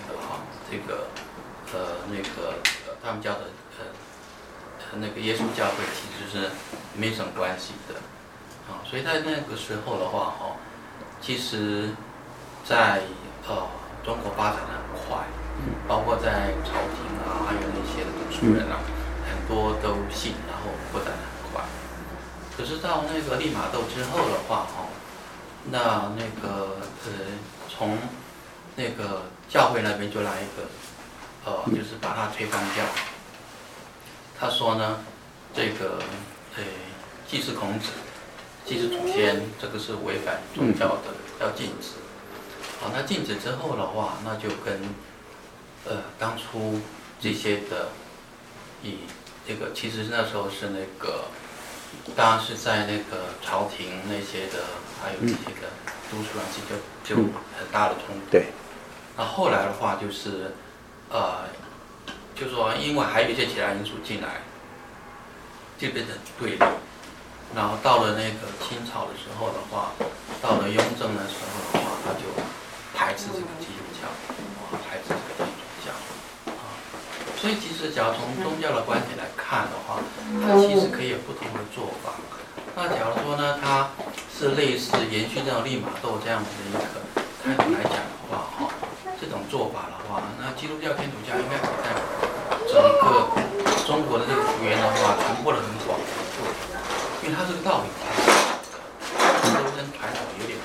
他们叫的那个耶稣教会其实是没什么关系的所以在那个时候的话其实在中国发展得很快，包括在朝廷还有那些的读书人很多都信，然后发展得很快。可是到那个利玛窦之后的话那个从那个教会那边就来一个就是把它推翻掉。他说呢，这个祭祀孔子、祭祀祖先，这个是违反宗教的，要禁止。那禁止之后的话，那就跟当初这些的以这个其实那时候是那个，当然是在那个朝廷那些的，还有这些的读书人就很大的冲突。 对。 那后来的话就是就说因为还有一些其他因素进来，就变成对立。然后到了那个清朝的时候的话，到了雍正的时候的话，他就排斥这个基督教，排斥这个天主教所以其实假如从宗教的观点来看的话，它其实可以有不同的做法。那假如说呢，它是类似延续这种利玛窦这样子的一个态度来讲的话这种做法的话，那基督教、天主教应该可以在整个中国的这个幅员的话传播的很广的做法，因为它这个道理都跟传统有点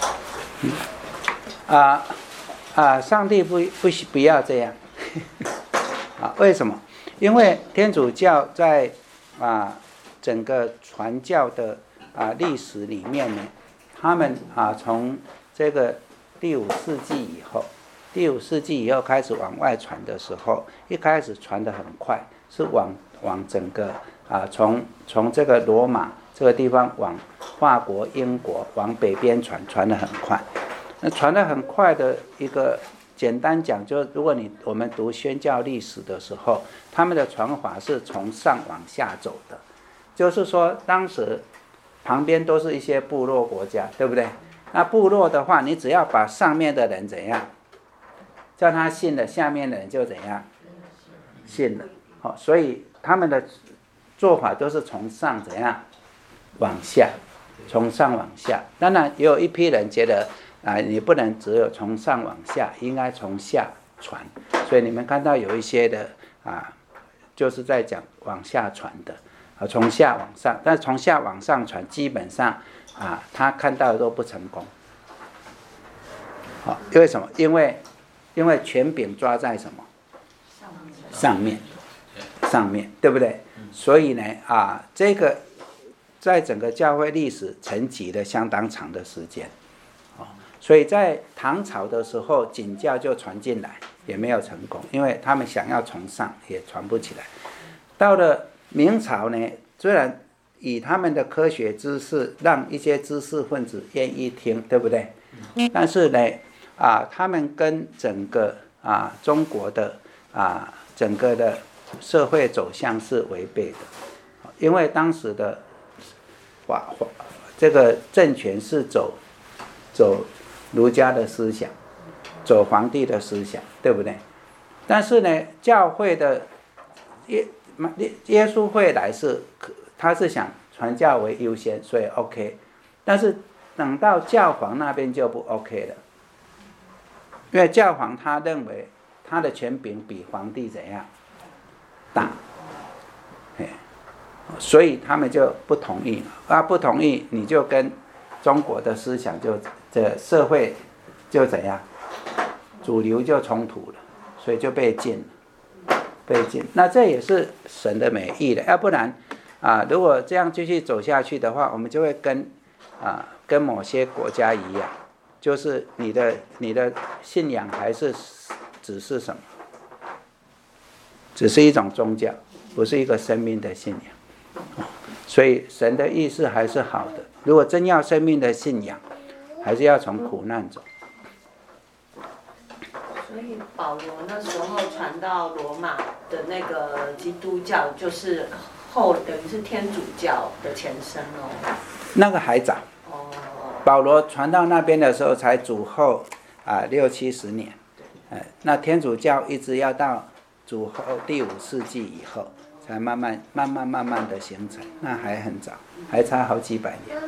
上帝不要这样为什么？因为天主教在整个传教的历史里面呢，他们从这个第5世纪以后开始往外传的时候，一开始传得很快，是往整个从这个罗马这个地方往法国、英国往北边传得很快。那传得很快的一个简单讲，就是如果我们读宣教历史的时候，他们的传法是从上往下走的，就是说当时旁边都是一些部落国家，对不对？那部落的话，你只要把上面的人怎样叫他信了，下面的人就怎样信了所以他们的做法都是从上怎样往下，从上往下。当然也有一批人觉得你不能只有从上往下，应该从下传。所以你们看到有一些的就是在讲往下传的从下往上，但是从下往上传基本上他看到的都不成功因为什么？因为权柄抓在什么上面，对不对？所以呢这个在整个教会历史沉寂了相当长的时间所以在唐朝的时候景教就传进来，也没有成功，因为他们想要从上也传不起来。到了明朝呢，虽然以他们的科学知识让一些知识分子愿意听，对不对？但是呢，他们跟整个中国的整个的社会走向是违背的，因为当时的这个政权是走儒家的思想，走皇帝的思想，对不对？但是呢，教会的耶稣会来他是想传教为优先，所以 OK。但是等到教皇那边就不 OK 了，因为教皇他认为他的权柄比皇帝怎样大，所以他们就不同意不同意你就跟中国的思想这社会就怎样，主流就冲突了，所以就被禁。那这也是神的美意的，要不然如果这样继续走下去的话，我们就会跟某些国家一样，就是你的信仰还是只是什么？只是一种宗教，不是一个生命的信仰。所以神的意思还是好的。如果真要生命的信仰，还是要从苦难走。 所以保罗那时候传到罗马的那个基督教，就是等于是天主教的前身哦。 那个还早。保罗传到那边的时候才主后60-70年，那天主教一直要到主后第5世纪以后，才慢慢的形成，那还很早，还差好几百年。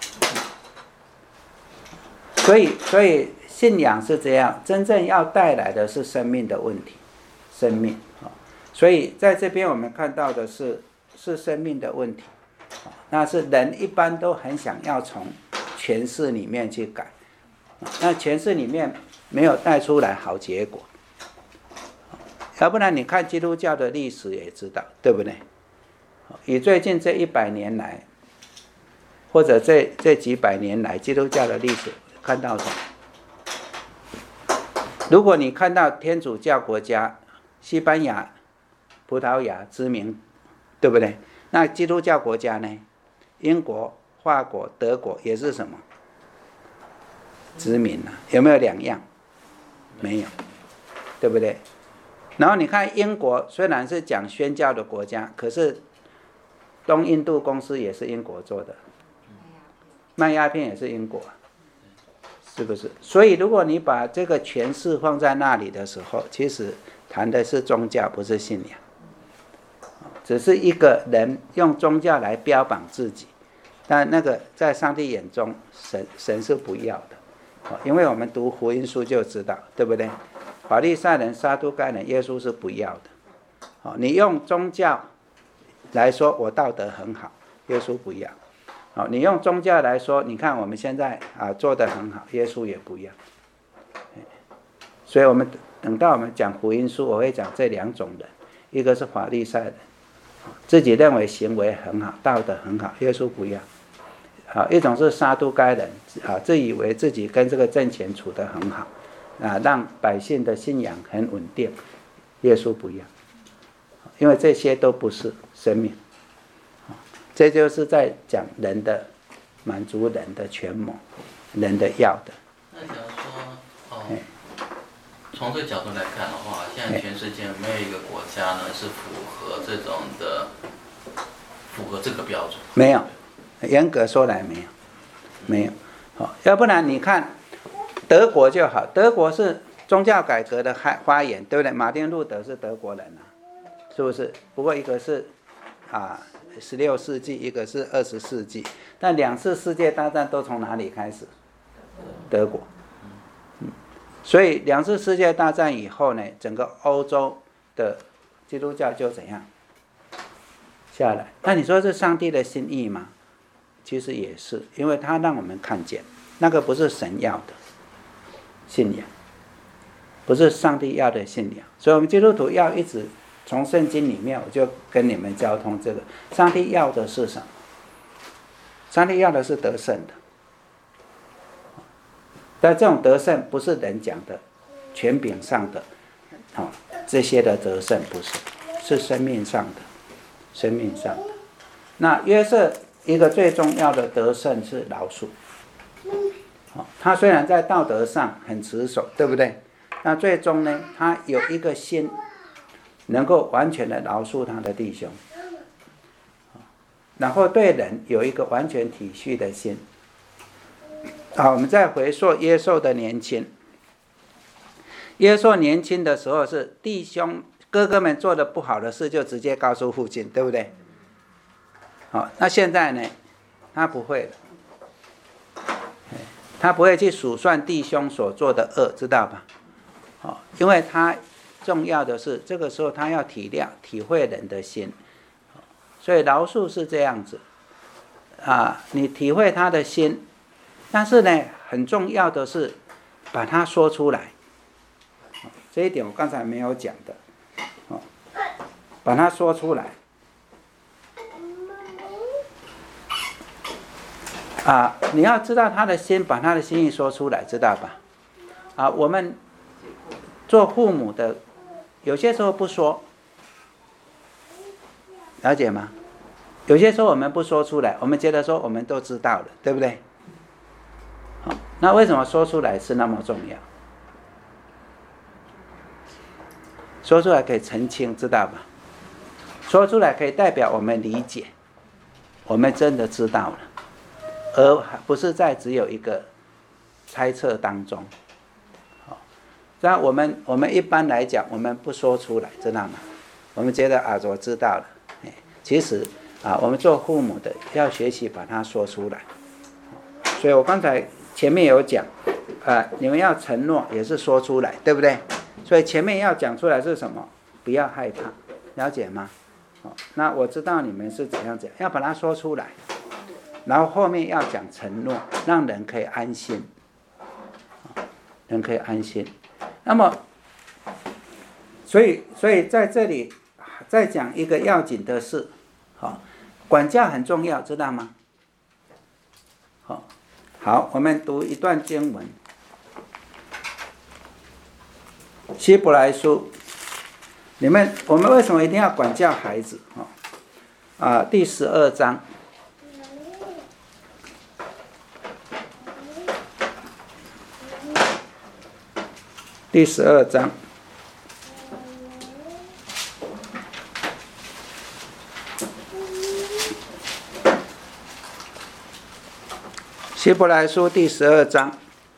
所以信仰是这样，真正要带来的是生命的问题，生命。所以在这边我们看到的是生命的问题，那是人一般都很想要从权势里面去改，那权势里面没有带出来好结果，要不然你看基督教的历史也知道，对不对？以最近这100年来，或者这几百年来基督教的历史，看到什么？如果你看到天主教国家西班牙、葡萄牙知名，对不对？那基督教国家呢？英国、法国、德国也是什么？知名有没有两样？没有，对不对？然后你看英国虽然是讲宣教的国家，可是东印度公司也是英国做的，卖鸦片也是英国，是不是？所以如果你把这个权势放在那里的时候，其实谈的是宗教，不是信仰，只是一个人用宗教来标榜自己，但那个在上帝眼中，神是不要的，因为我们读福音书就知道，对不对？法利赛人、撒都该人，耶稣是不要的。你用宗教来说我道德很好，耶稣不要。你用宗教来说，你看我们现在做得很好，耶稣也不要。所以我们等到我们讲福音书，我会讲这两种人，一个是法利赛人，自己认为行为很好，道德很好，耶稣不要。一种是撒都该人，自以为自己跟这个政权处得很好，让百姓的信仰很稳定，耶稣不要。因为这些都不是生命，这就是在讲人的满足人的权谋，人的要的。 那假如说从这个角度来看的话，现在全世界没有一个国家呢是符合这个标准。 没有，严格说来没有。要不然你看德国就好，德国是宗教改革的发源，对不对？马丁路德是德国人是不是？不过一个是16世纪，一个是20世纪，但2次世界大战都从哪里开始？德国。所以2次世界大战以后呢，整个欧洲的基督教就怎样下来？那你说是上帝的心意吗？其实也是，因为他让我们看见，那个不是神要的信仰，不是上帝要的信仰。所以我们基督徒要一直从圣经里面，我就跟你们交通这个，上帝要的是什么？上帝要的是得胜的，但这种得胜不是人讲的权柄上的这些的得胜，不是，是生命上的，生命上的。 那约瑟一个最重要的得胜是饶恕。他虽然在道德上很持守，对不对？那最终呢，他有一个心能够完全的饶恕他的弟兄，然后对人有一个完全体恤的心。好，我们再回溯约瑟的年轻。约瑟年轻的时候是弟兄哥哥们做的不好的事就直接告诉父亲，对不对？好，那现在呢，他不会了，他不会去数算弟兄所做的恶，知道吧？因为他重要的是这个时候他要体谅体会人的心，所以饶恕是这样子你体会他的心，但是呢很重要的是把它说出来，这一点我刚才没有讲的，把它说出来你要知道他的心，把他的心意说出来，知道吧？我们做父母的有些时候不说，了解吗？有些时候我们不说出来，我们觉得说我们都知道了，对不对？那为什么说出来是那么重要？说出来可以澄清，知道吧？说出来可以代表我们理解，我们真的知道了，而不是在只有一个猜测当中。那我们一般来讲，我们不说出来，知道吗？我们觉得我知道了，其实我们做父母的要学习把它说出来。所以我刚才前面有讲，你们要承诺也是说出来，对不对？所以前面要讲出来是什么？不要害怕，了解吗？那我知道你们是怎样，要把它说出来，然后后面要讲承诺，让人可以安心，人可以安心。那么，所以在这里再讲一个要紧的事，管教很重要，知道吗？好，我们读一段经文，希伯来书。我们为什么一定要管教孩子？第12章。第12章，希伯来书第12章，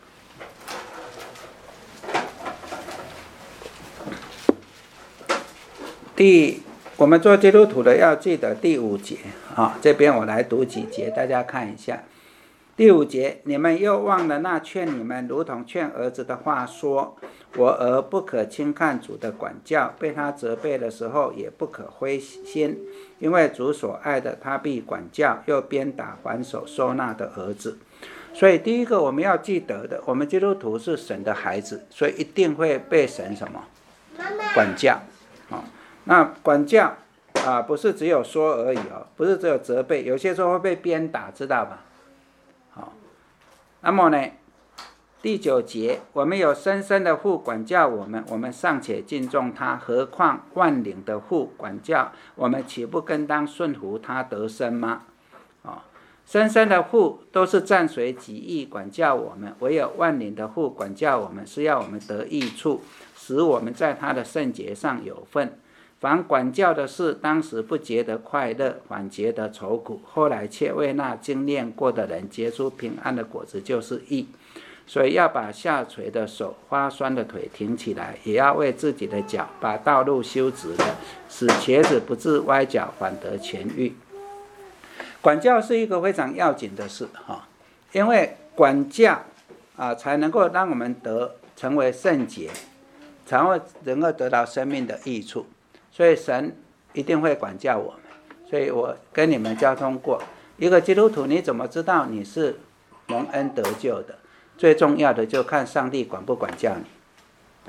我们做基督徒的要记得第5节这边我来读几节，大家看一下。第5节，你们又忘了那劝你们如同劝儿子的话说，我儿不可轻看主的管教，被他责备的时候也不可灰心，因为主所爱的他必管教，又鞭打还手收纳的儿子。所以第一个我们要记得的，我们基督徒是神的孩子，所以一定会被神什么管教。那管教不是只有说而已不是只有责备，有些时候会被鞭打，知道吧？那么呢，第9节，我们有深深的父管教我们，我们尚且敬重他，何况万灵的父管教我们，岂不更当顺服他得生吗？深深的父都是暂随己意管教我们，唯有万灵的父管教我们，是要我们得益处，使我们在他的圣洁上有份。凡管教的事，当时不觉得快乐，反觉得愁苦，后来却为那经验过的人结出平安的果子，就是义。所以要把下垂的手、发酸的腿挺起来，也要为自己的脚把道路修直了，使瘸子不致歪脚，反得痊愈。管教是一个非常要紧的事因为管教才能够让我们成为圣洁，才会能够得到生命的益处。所以神一定会管教我们。所以我跟你们交通过，一个基督徒你怎么知道你是蒙恩得救的？最重要的就看上帝管不管教你，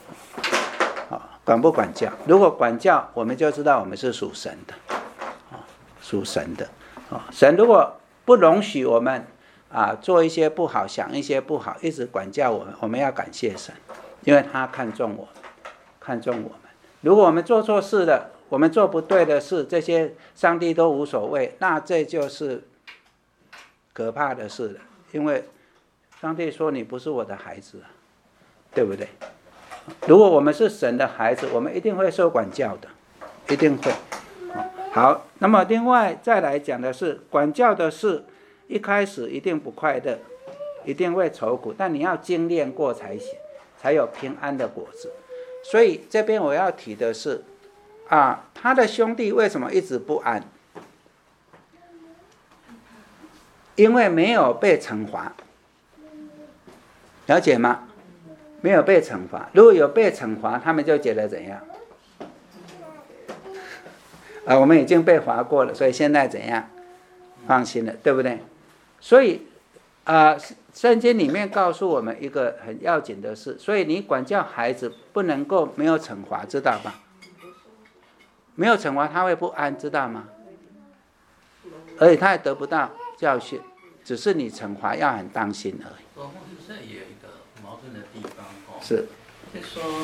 管不管教。如果管教，我们就知道我们是属神的，属神的。神如果不容许我们做一些不好，想一些不好，一直管教我们，我们要感谢神，因为他看重我们，看重我们。如果我们做错事了， 我们做不对的事，这些上帝都无所谓，那这就是可怕的事了。因为上帝说你不是我的孩子，对不对？如果我们是神的孩子，我们一定会受管教的，一定会。好，那么另外再来讲的是，管教的事一开始一定不快乐，一定会愁苦，但你要精炼过才行，才有平安的果子。所以这边我要提的是他的兄弟为什么一直不安？因为没有被惩罚，了解吗？没有被惩罚。如果有被惩罚，他们就觉得怎样？我们已经被罚过了，所以现在怎样？放心了，对不对？所以圣经里面告诉我们一个很要紧的事，所以你管教孩子不能够没有惩罚，知道吧？没有惩罚他会不安，知道吗？而且他也得不到教训，只是你惩罚要很当心而已。 这也有一个矛盾的地方是， 就说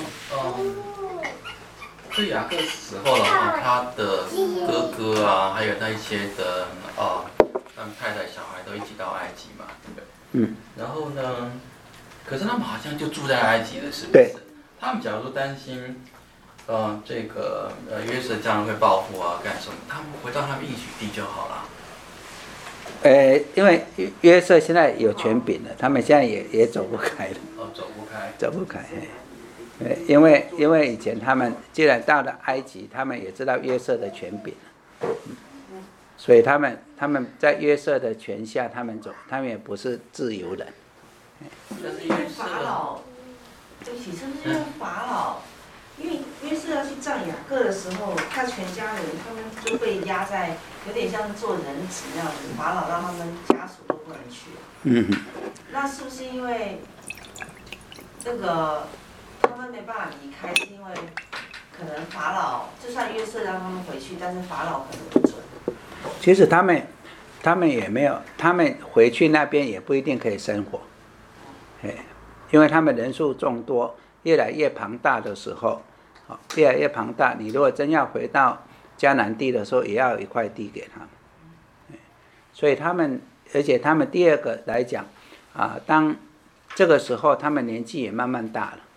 对雅各时候的话，他的哥哥啊，还有那一些的他们太太、小孩都一起到埃及嘛，对不对？然后呢，可是他们好像就住在埃及了，是不是？ 对。 他们假如说担心，这个约瑟将来会报复啊，干什么？他们回到他们应许地就好了。 因为约瑟现在有权柄了，他们现在也走不开了。走不开。因为以前他们既然到了埃及，他们也知道约瑟的权柄，所以他们在约瑟的权下，他们也不是自由人。 法老，对不起，是不是因为法老？因为约瑟要去葬雅各的时候，他全家人他们就被压在，有点像做人质那样子，法老让他们家属都不能去。那是不是因为那个他们没办法离开，是因为可能法老就算约瑟让他们回去，但是法老可能不准。 其实他们也没有，他们回去那边也不一定可以生活，因为他们人数众多。越来越庞大的时候，越来越庞大，你如果真要回到迦南地的时候，也要有一块地给他们。所以而且他们第二个来讲，当这个时候他们年纪也慢慢大了，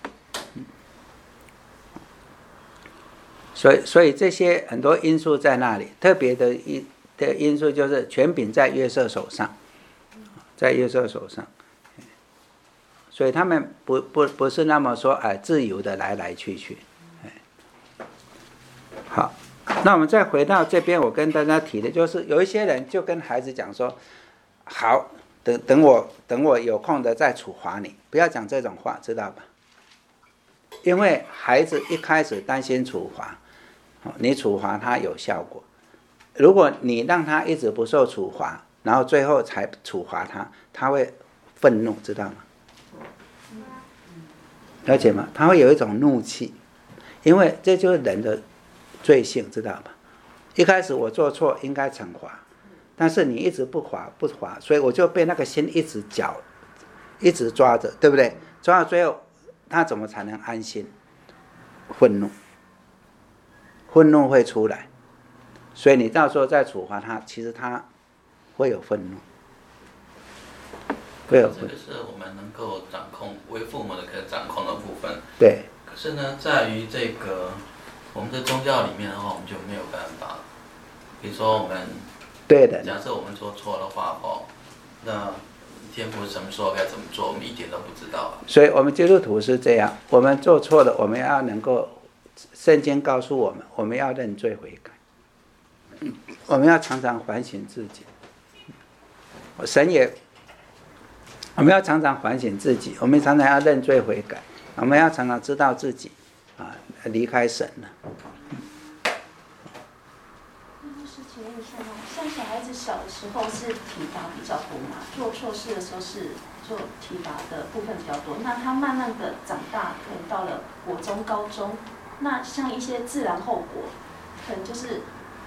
所以这些很多因素在那里，特别的因素就是权柄在约瑟手上，所以他们不是那么说自由的来去。好，那我们再回到这边，我跟大家提的就是有一些人就跟孩子讲说，好，等我有空的再处罚你，不要讲这种话，知道吧？因为孩子一开始担心处罚，你处罚他有效果，如果你让他一直不受处罚，然后最后才处罚他会愤怒，知道吗？了解吗？他会有一种怒气，因为这就是人的罪性，知道吧？一开始我做错应该惩罚，但是你一直不罚，所以我就被那个心一直抓着，对不对？抓到最后，他怎么才能安心？愤怒会出来，所以你到时候再处罚他，其实他会有愤怒。 这个是我们能够掌控，为父母的可以掌控的部分。 对。 可是呢，在于这个我们的宗教里面的话，我们就没有办法。比如说我们， 对的。 假设我们做错的话，那天父什么时候该怎么做，我们一点都不知道。 所以我们基督徒是这样，我们做错了，我们要能够，圣经告诉我们，我们要认罪悔改，我们要常常反省自己。我们要常常反省自己，我们常常要认罪悔改，我们要常常知道自己离开神了。 就是请问一下像小孩子小的时候是体罚比较多嘛，做错事的时候是做体罚的部分比较多。那他慢慢的长大，可能到了国中、高中，那像一些自然后果，可能就是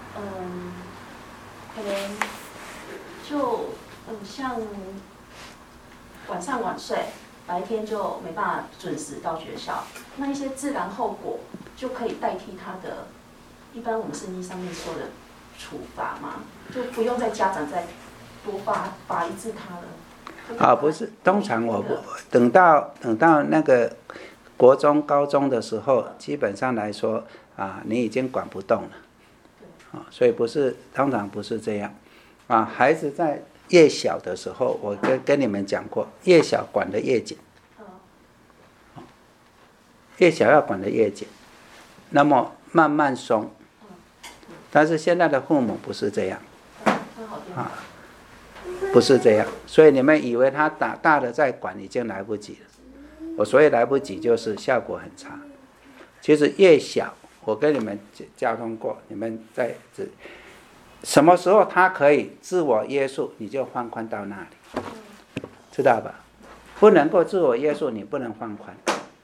可能就像晚上晚睡，白天就没办法准时到学校，那一些自然后果就可以代替他的一般我们圣经上面说的处罚嘛，就不用再家长再多罚一次他了。 不是，通常我不等到那个国中、高中的时候，基本上来说你已经管不动了，所以不是，通常不是这样，孩子在越小的时候，我跟你们讲过，越小管得越紧，越小要管得越紧，那么慢慢松。但是现在的父母不是这样，不是这样，所以你们以为他打大的再管已经来不及了。我所以来不及就是效果很差。其实越小，我跟你们交通过，你们在什么时候他可以自我约束，你就放宽到那里，知道吧？不能够自我约束，你不能放宽。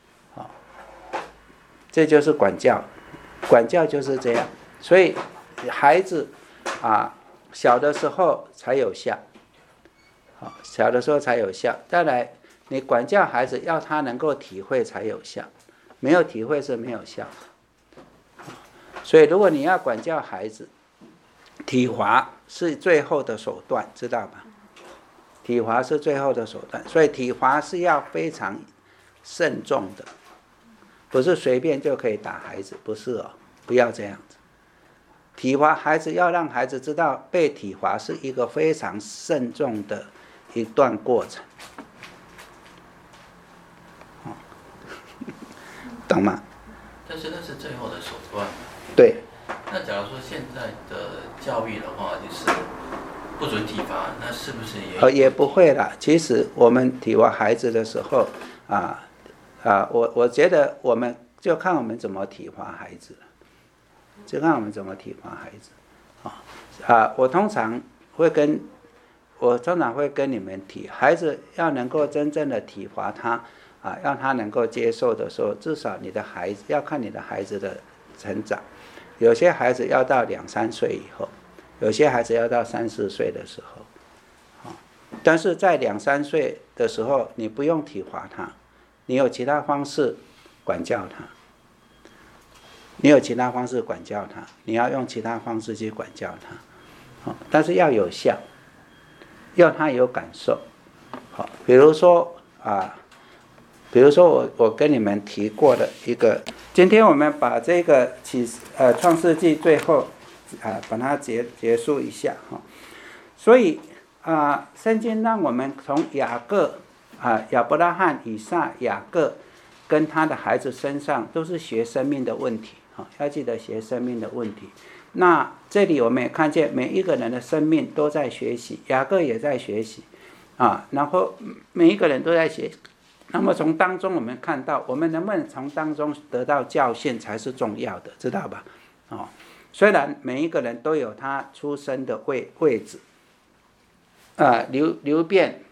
这就是管教，管教就是这样。所以孩子小的时候才有效，小的时候才有效。再来，你管教孩子要他能够体会才有效，没有体会是没有效的。所以如果你要管教孩子，体罚是最后的手段，知道吧？体罚是最后的手段，所以体罚是要非常慎重的，不是随便就可以打孩子，不是哦，不要这样子。体罚孩子要让孩子知道，被体罚是一个非常慎重的一段过程，懂吗？ 但是那是最后的手段。 对。 那假如说现在的教育的话，就是不准体罚，那是不是也不会啦。其实我们体罚孩子的时候我觉得我们就看我们怎么体罚孩子了，就看我们怎么体罚孩子。我通常会跟你们提，孩子要能够真正的体罚他让他能够接受的时候，至少你的孩子要看你的孩子的成长。有些孩子要到2、3岁以后，有些孩子要到3、4岁的时候，但是在2、3岁的时候，你不用体罚他，你有其他方式管教他，你要用其他方式去管教他，但是要有效，要他有感受。比如说我跟你们提过的一个，今天我们把这个创世纪最后把它结束一下所以圣经让我们从雅各亚伯拉罕、以撒、雅各跟他的孩子身上都是学生命的问题要记得学生命的问题。那这里我们也看见每一个人的生命都在学习，雅各也在学习然后每一个人都在学习。那么从当中我们看到，我们能不能从当中得到教训才是重要的，知道吧？虽然每一个人都有他出生的位置，流便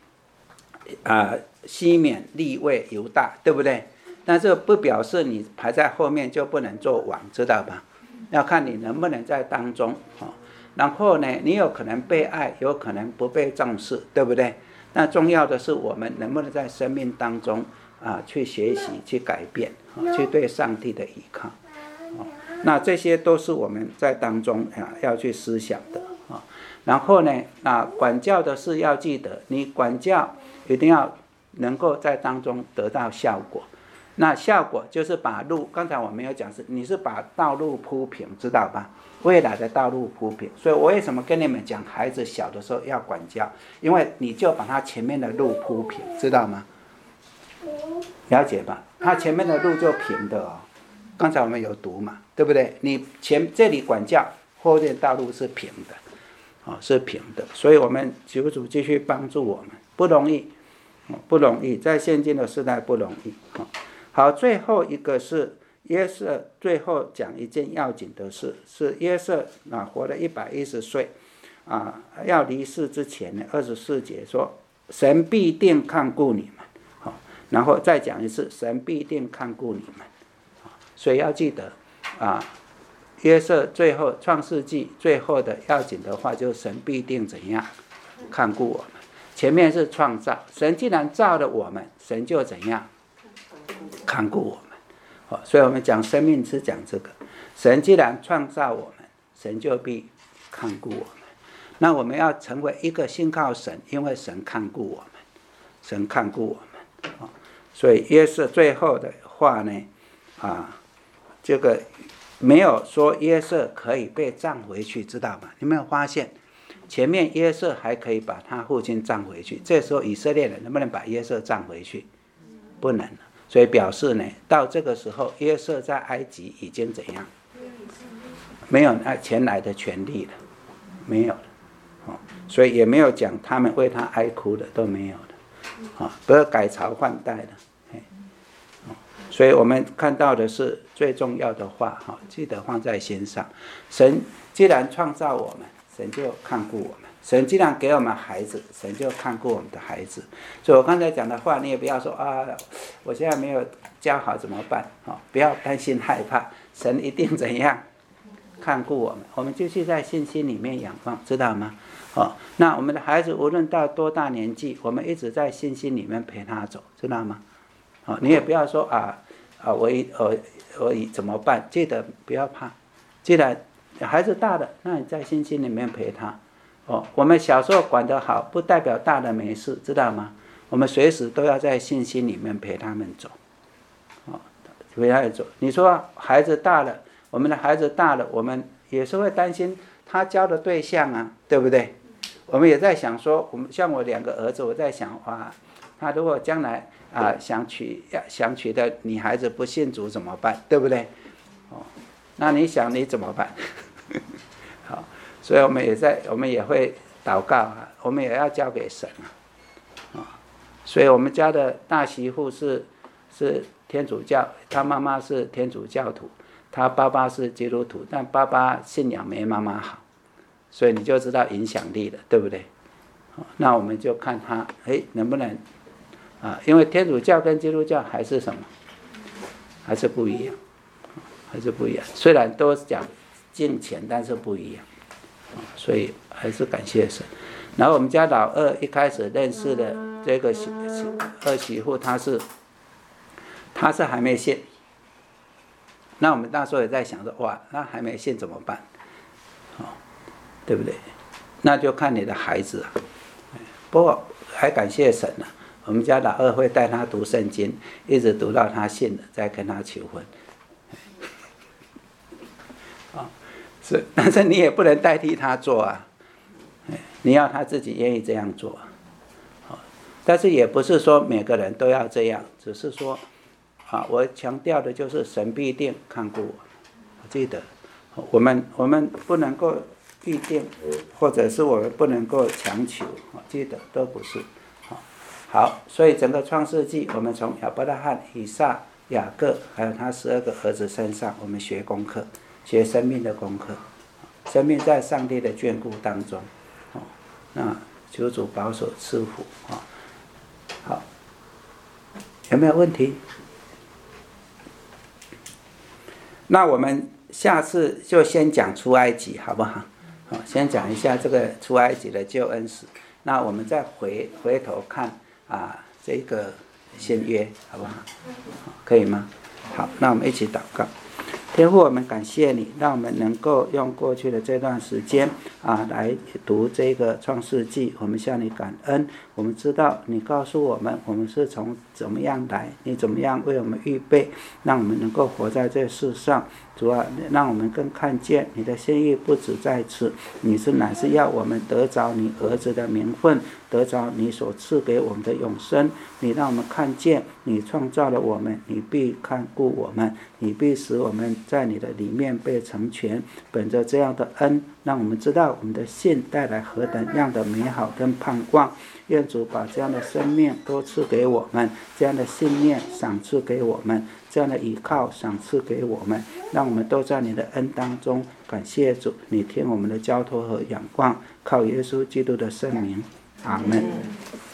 西缅、利未、犹大，对不对？但是不表示你排在后面就不能做王，知道吧？要看你能不能在当中然后呢，你有可能被爱，有可能不被重视，对不对？那重要的是我们能不能在生命当中去学习、去改变去对上帝的依靠那这些都是我们在当中要去思想的然后呢管教的事要记得，你管教一定要能够在当中得到效果。那效果就是把路，刚才我们有讲你是把道路铺平，知道吧？未来的道路铺平。所以我为什么跟你们讲孩子小的时候要管教，因为你就把他前面的路铺平，知道吗？了解吧？他前面的路就平的刚才我们有读嘛，对不对？你这里管教，后面道路是平的是平的。所以我们求主继续帮助我们，不容易在现今的时代不容易好，最后一个是约瑟，最后讲一件要紧的事，是约瑟活了110岁要离世之前呢，24节说神必定看顾你们然后再讲一次，神必定看顾你们所以要记得约瑟最后创世纪最后的要紧的话，就是神必定怎样看顾我们。前面是创造，神既然造了我们，神就怎样看顾我们所以我们讲生命是讲这个。神既然创造我们，神就必看顾我们。那我们要成为一个信靠神，因为神看顾我们，神看顾我们。所以约瑟最后的话呢，这个没有说约瑟可以被葬回去，知道吗？你有没有发现前面约瑟还可以把他父亲葬回去，这时候以色列人能不能把约瑟葬回去？不能了。所以表示呢，到这个时候约瑟在埃及已经怎样？没有前来的权利了，没有了。所以也没有讲他们为他哀哭的，都没有的。不是改朝换代的。所以我们看到的是最重要的话，记得放在心上。神既然创造我们，神就看顾我们。神既然给我们孩子，神就看顾我们的孩子。所以我刚才讲的话，你也不要说我现在没有教好怎么办？不要担心害怕，神一定怎样看顾我们。我们继续在信心里面仰望，知道吗？那我们的孩子无论到多大年纪，我们一直在信心里面陪他走，知道吗？你也不要说我怎么办？记得不要怕。既然孩子大了，那你在信心里面陪他。我们小时候管得好，不代表大了没事，知道吗？我们随时都要在信心里面陪他们走。陪他们走。你说孩子大了，我们的孩子大了，我们也是会担心他交的对象啊，对不对？我们也在想说，像我2个儿子，我在想他如果将来想娶的女孩子不信主怎么办？对不对？那你想你怎么办？好，所以我们也会祷告我们也要交给神所以我们家的大媳妇是天主教，她妈妈是天主教徒，她爸爸是基督徒，但爸爸信仰没妈妈好，所以你就知道影响力了，对不对？那我们就看他能不能因为天主教跟基督教还是什么？还是不一样，还是不一样。虽然都讲敬虔，但是不一样，所以还是感谢神。然后我们家老二一开始认识的这个儿媳妇，她是还没信。那我们那时候也在想说，那还没信怎么办？对不对？那就看你的孩子不过还感谢神我们家老二会带他读圣经，一直读到他信了，再跟他求婚。是，但是你也不能代替他做你要他自己愿意这样做但是也不是说每个人都要这样，只是说我强调的就是神必定看顾我。记得我们不能够必定，或者是我们不能够强求，记得都不是。好，所以整个创世纪，我们从亚伯拉罕、以撒、雅各，还有他12个儿子身上，我们学功课，学生命的功课。生命在上帝的眷顾当中，那求主保守赐福好，有没有问题？那我们下次就先讲出埃及，好不好？先讲一下这个出埃及的救恩史，那我们再回头看这个新约，好不好？可以吗？好，那我们一起祷告。天父，我们感谢你，让我们能够用过去的这段时间来读这个创世纪，我们向你感恩。我们知道你告诉我们，我们是从怎么样来，你怎么样为我们预备，让我们能够活在这世上。主啊，让我们更看见你的心意不止在此，你乃是要我们得着你儿子的名分，得着你所赐给我们的永生。你让我们看见你创造了我们，你必看顾我们，你必使我们在你的里面被成全。本着这样的恩，让我们知道我们的信带来何等样的美好跟盼望。愿主把这样的生命都赐给我们，这样的信念赏赐给我们，这样的依靠赏赐给我们，让我们都在你的恩当中。感谢主，你听我们的交托和仰望，靠耶稣基督的圣名，阿们。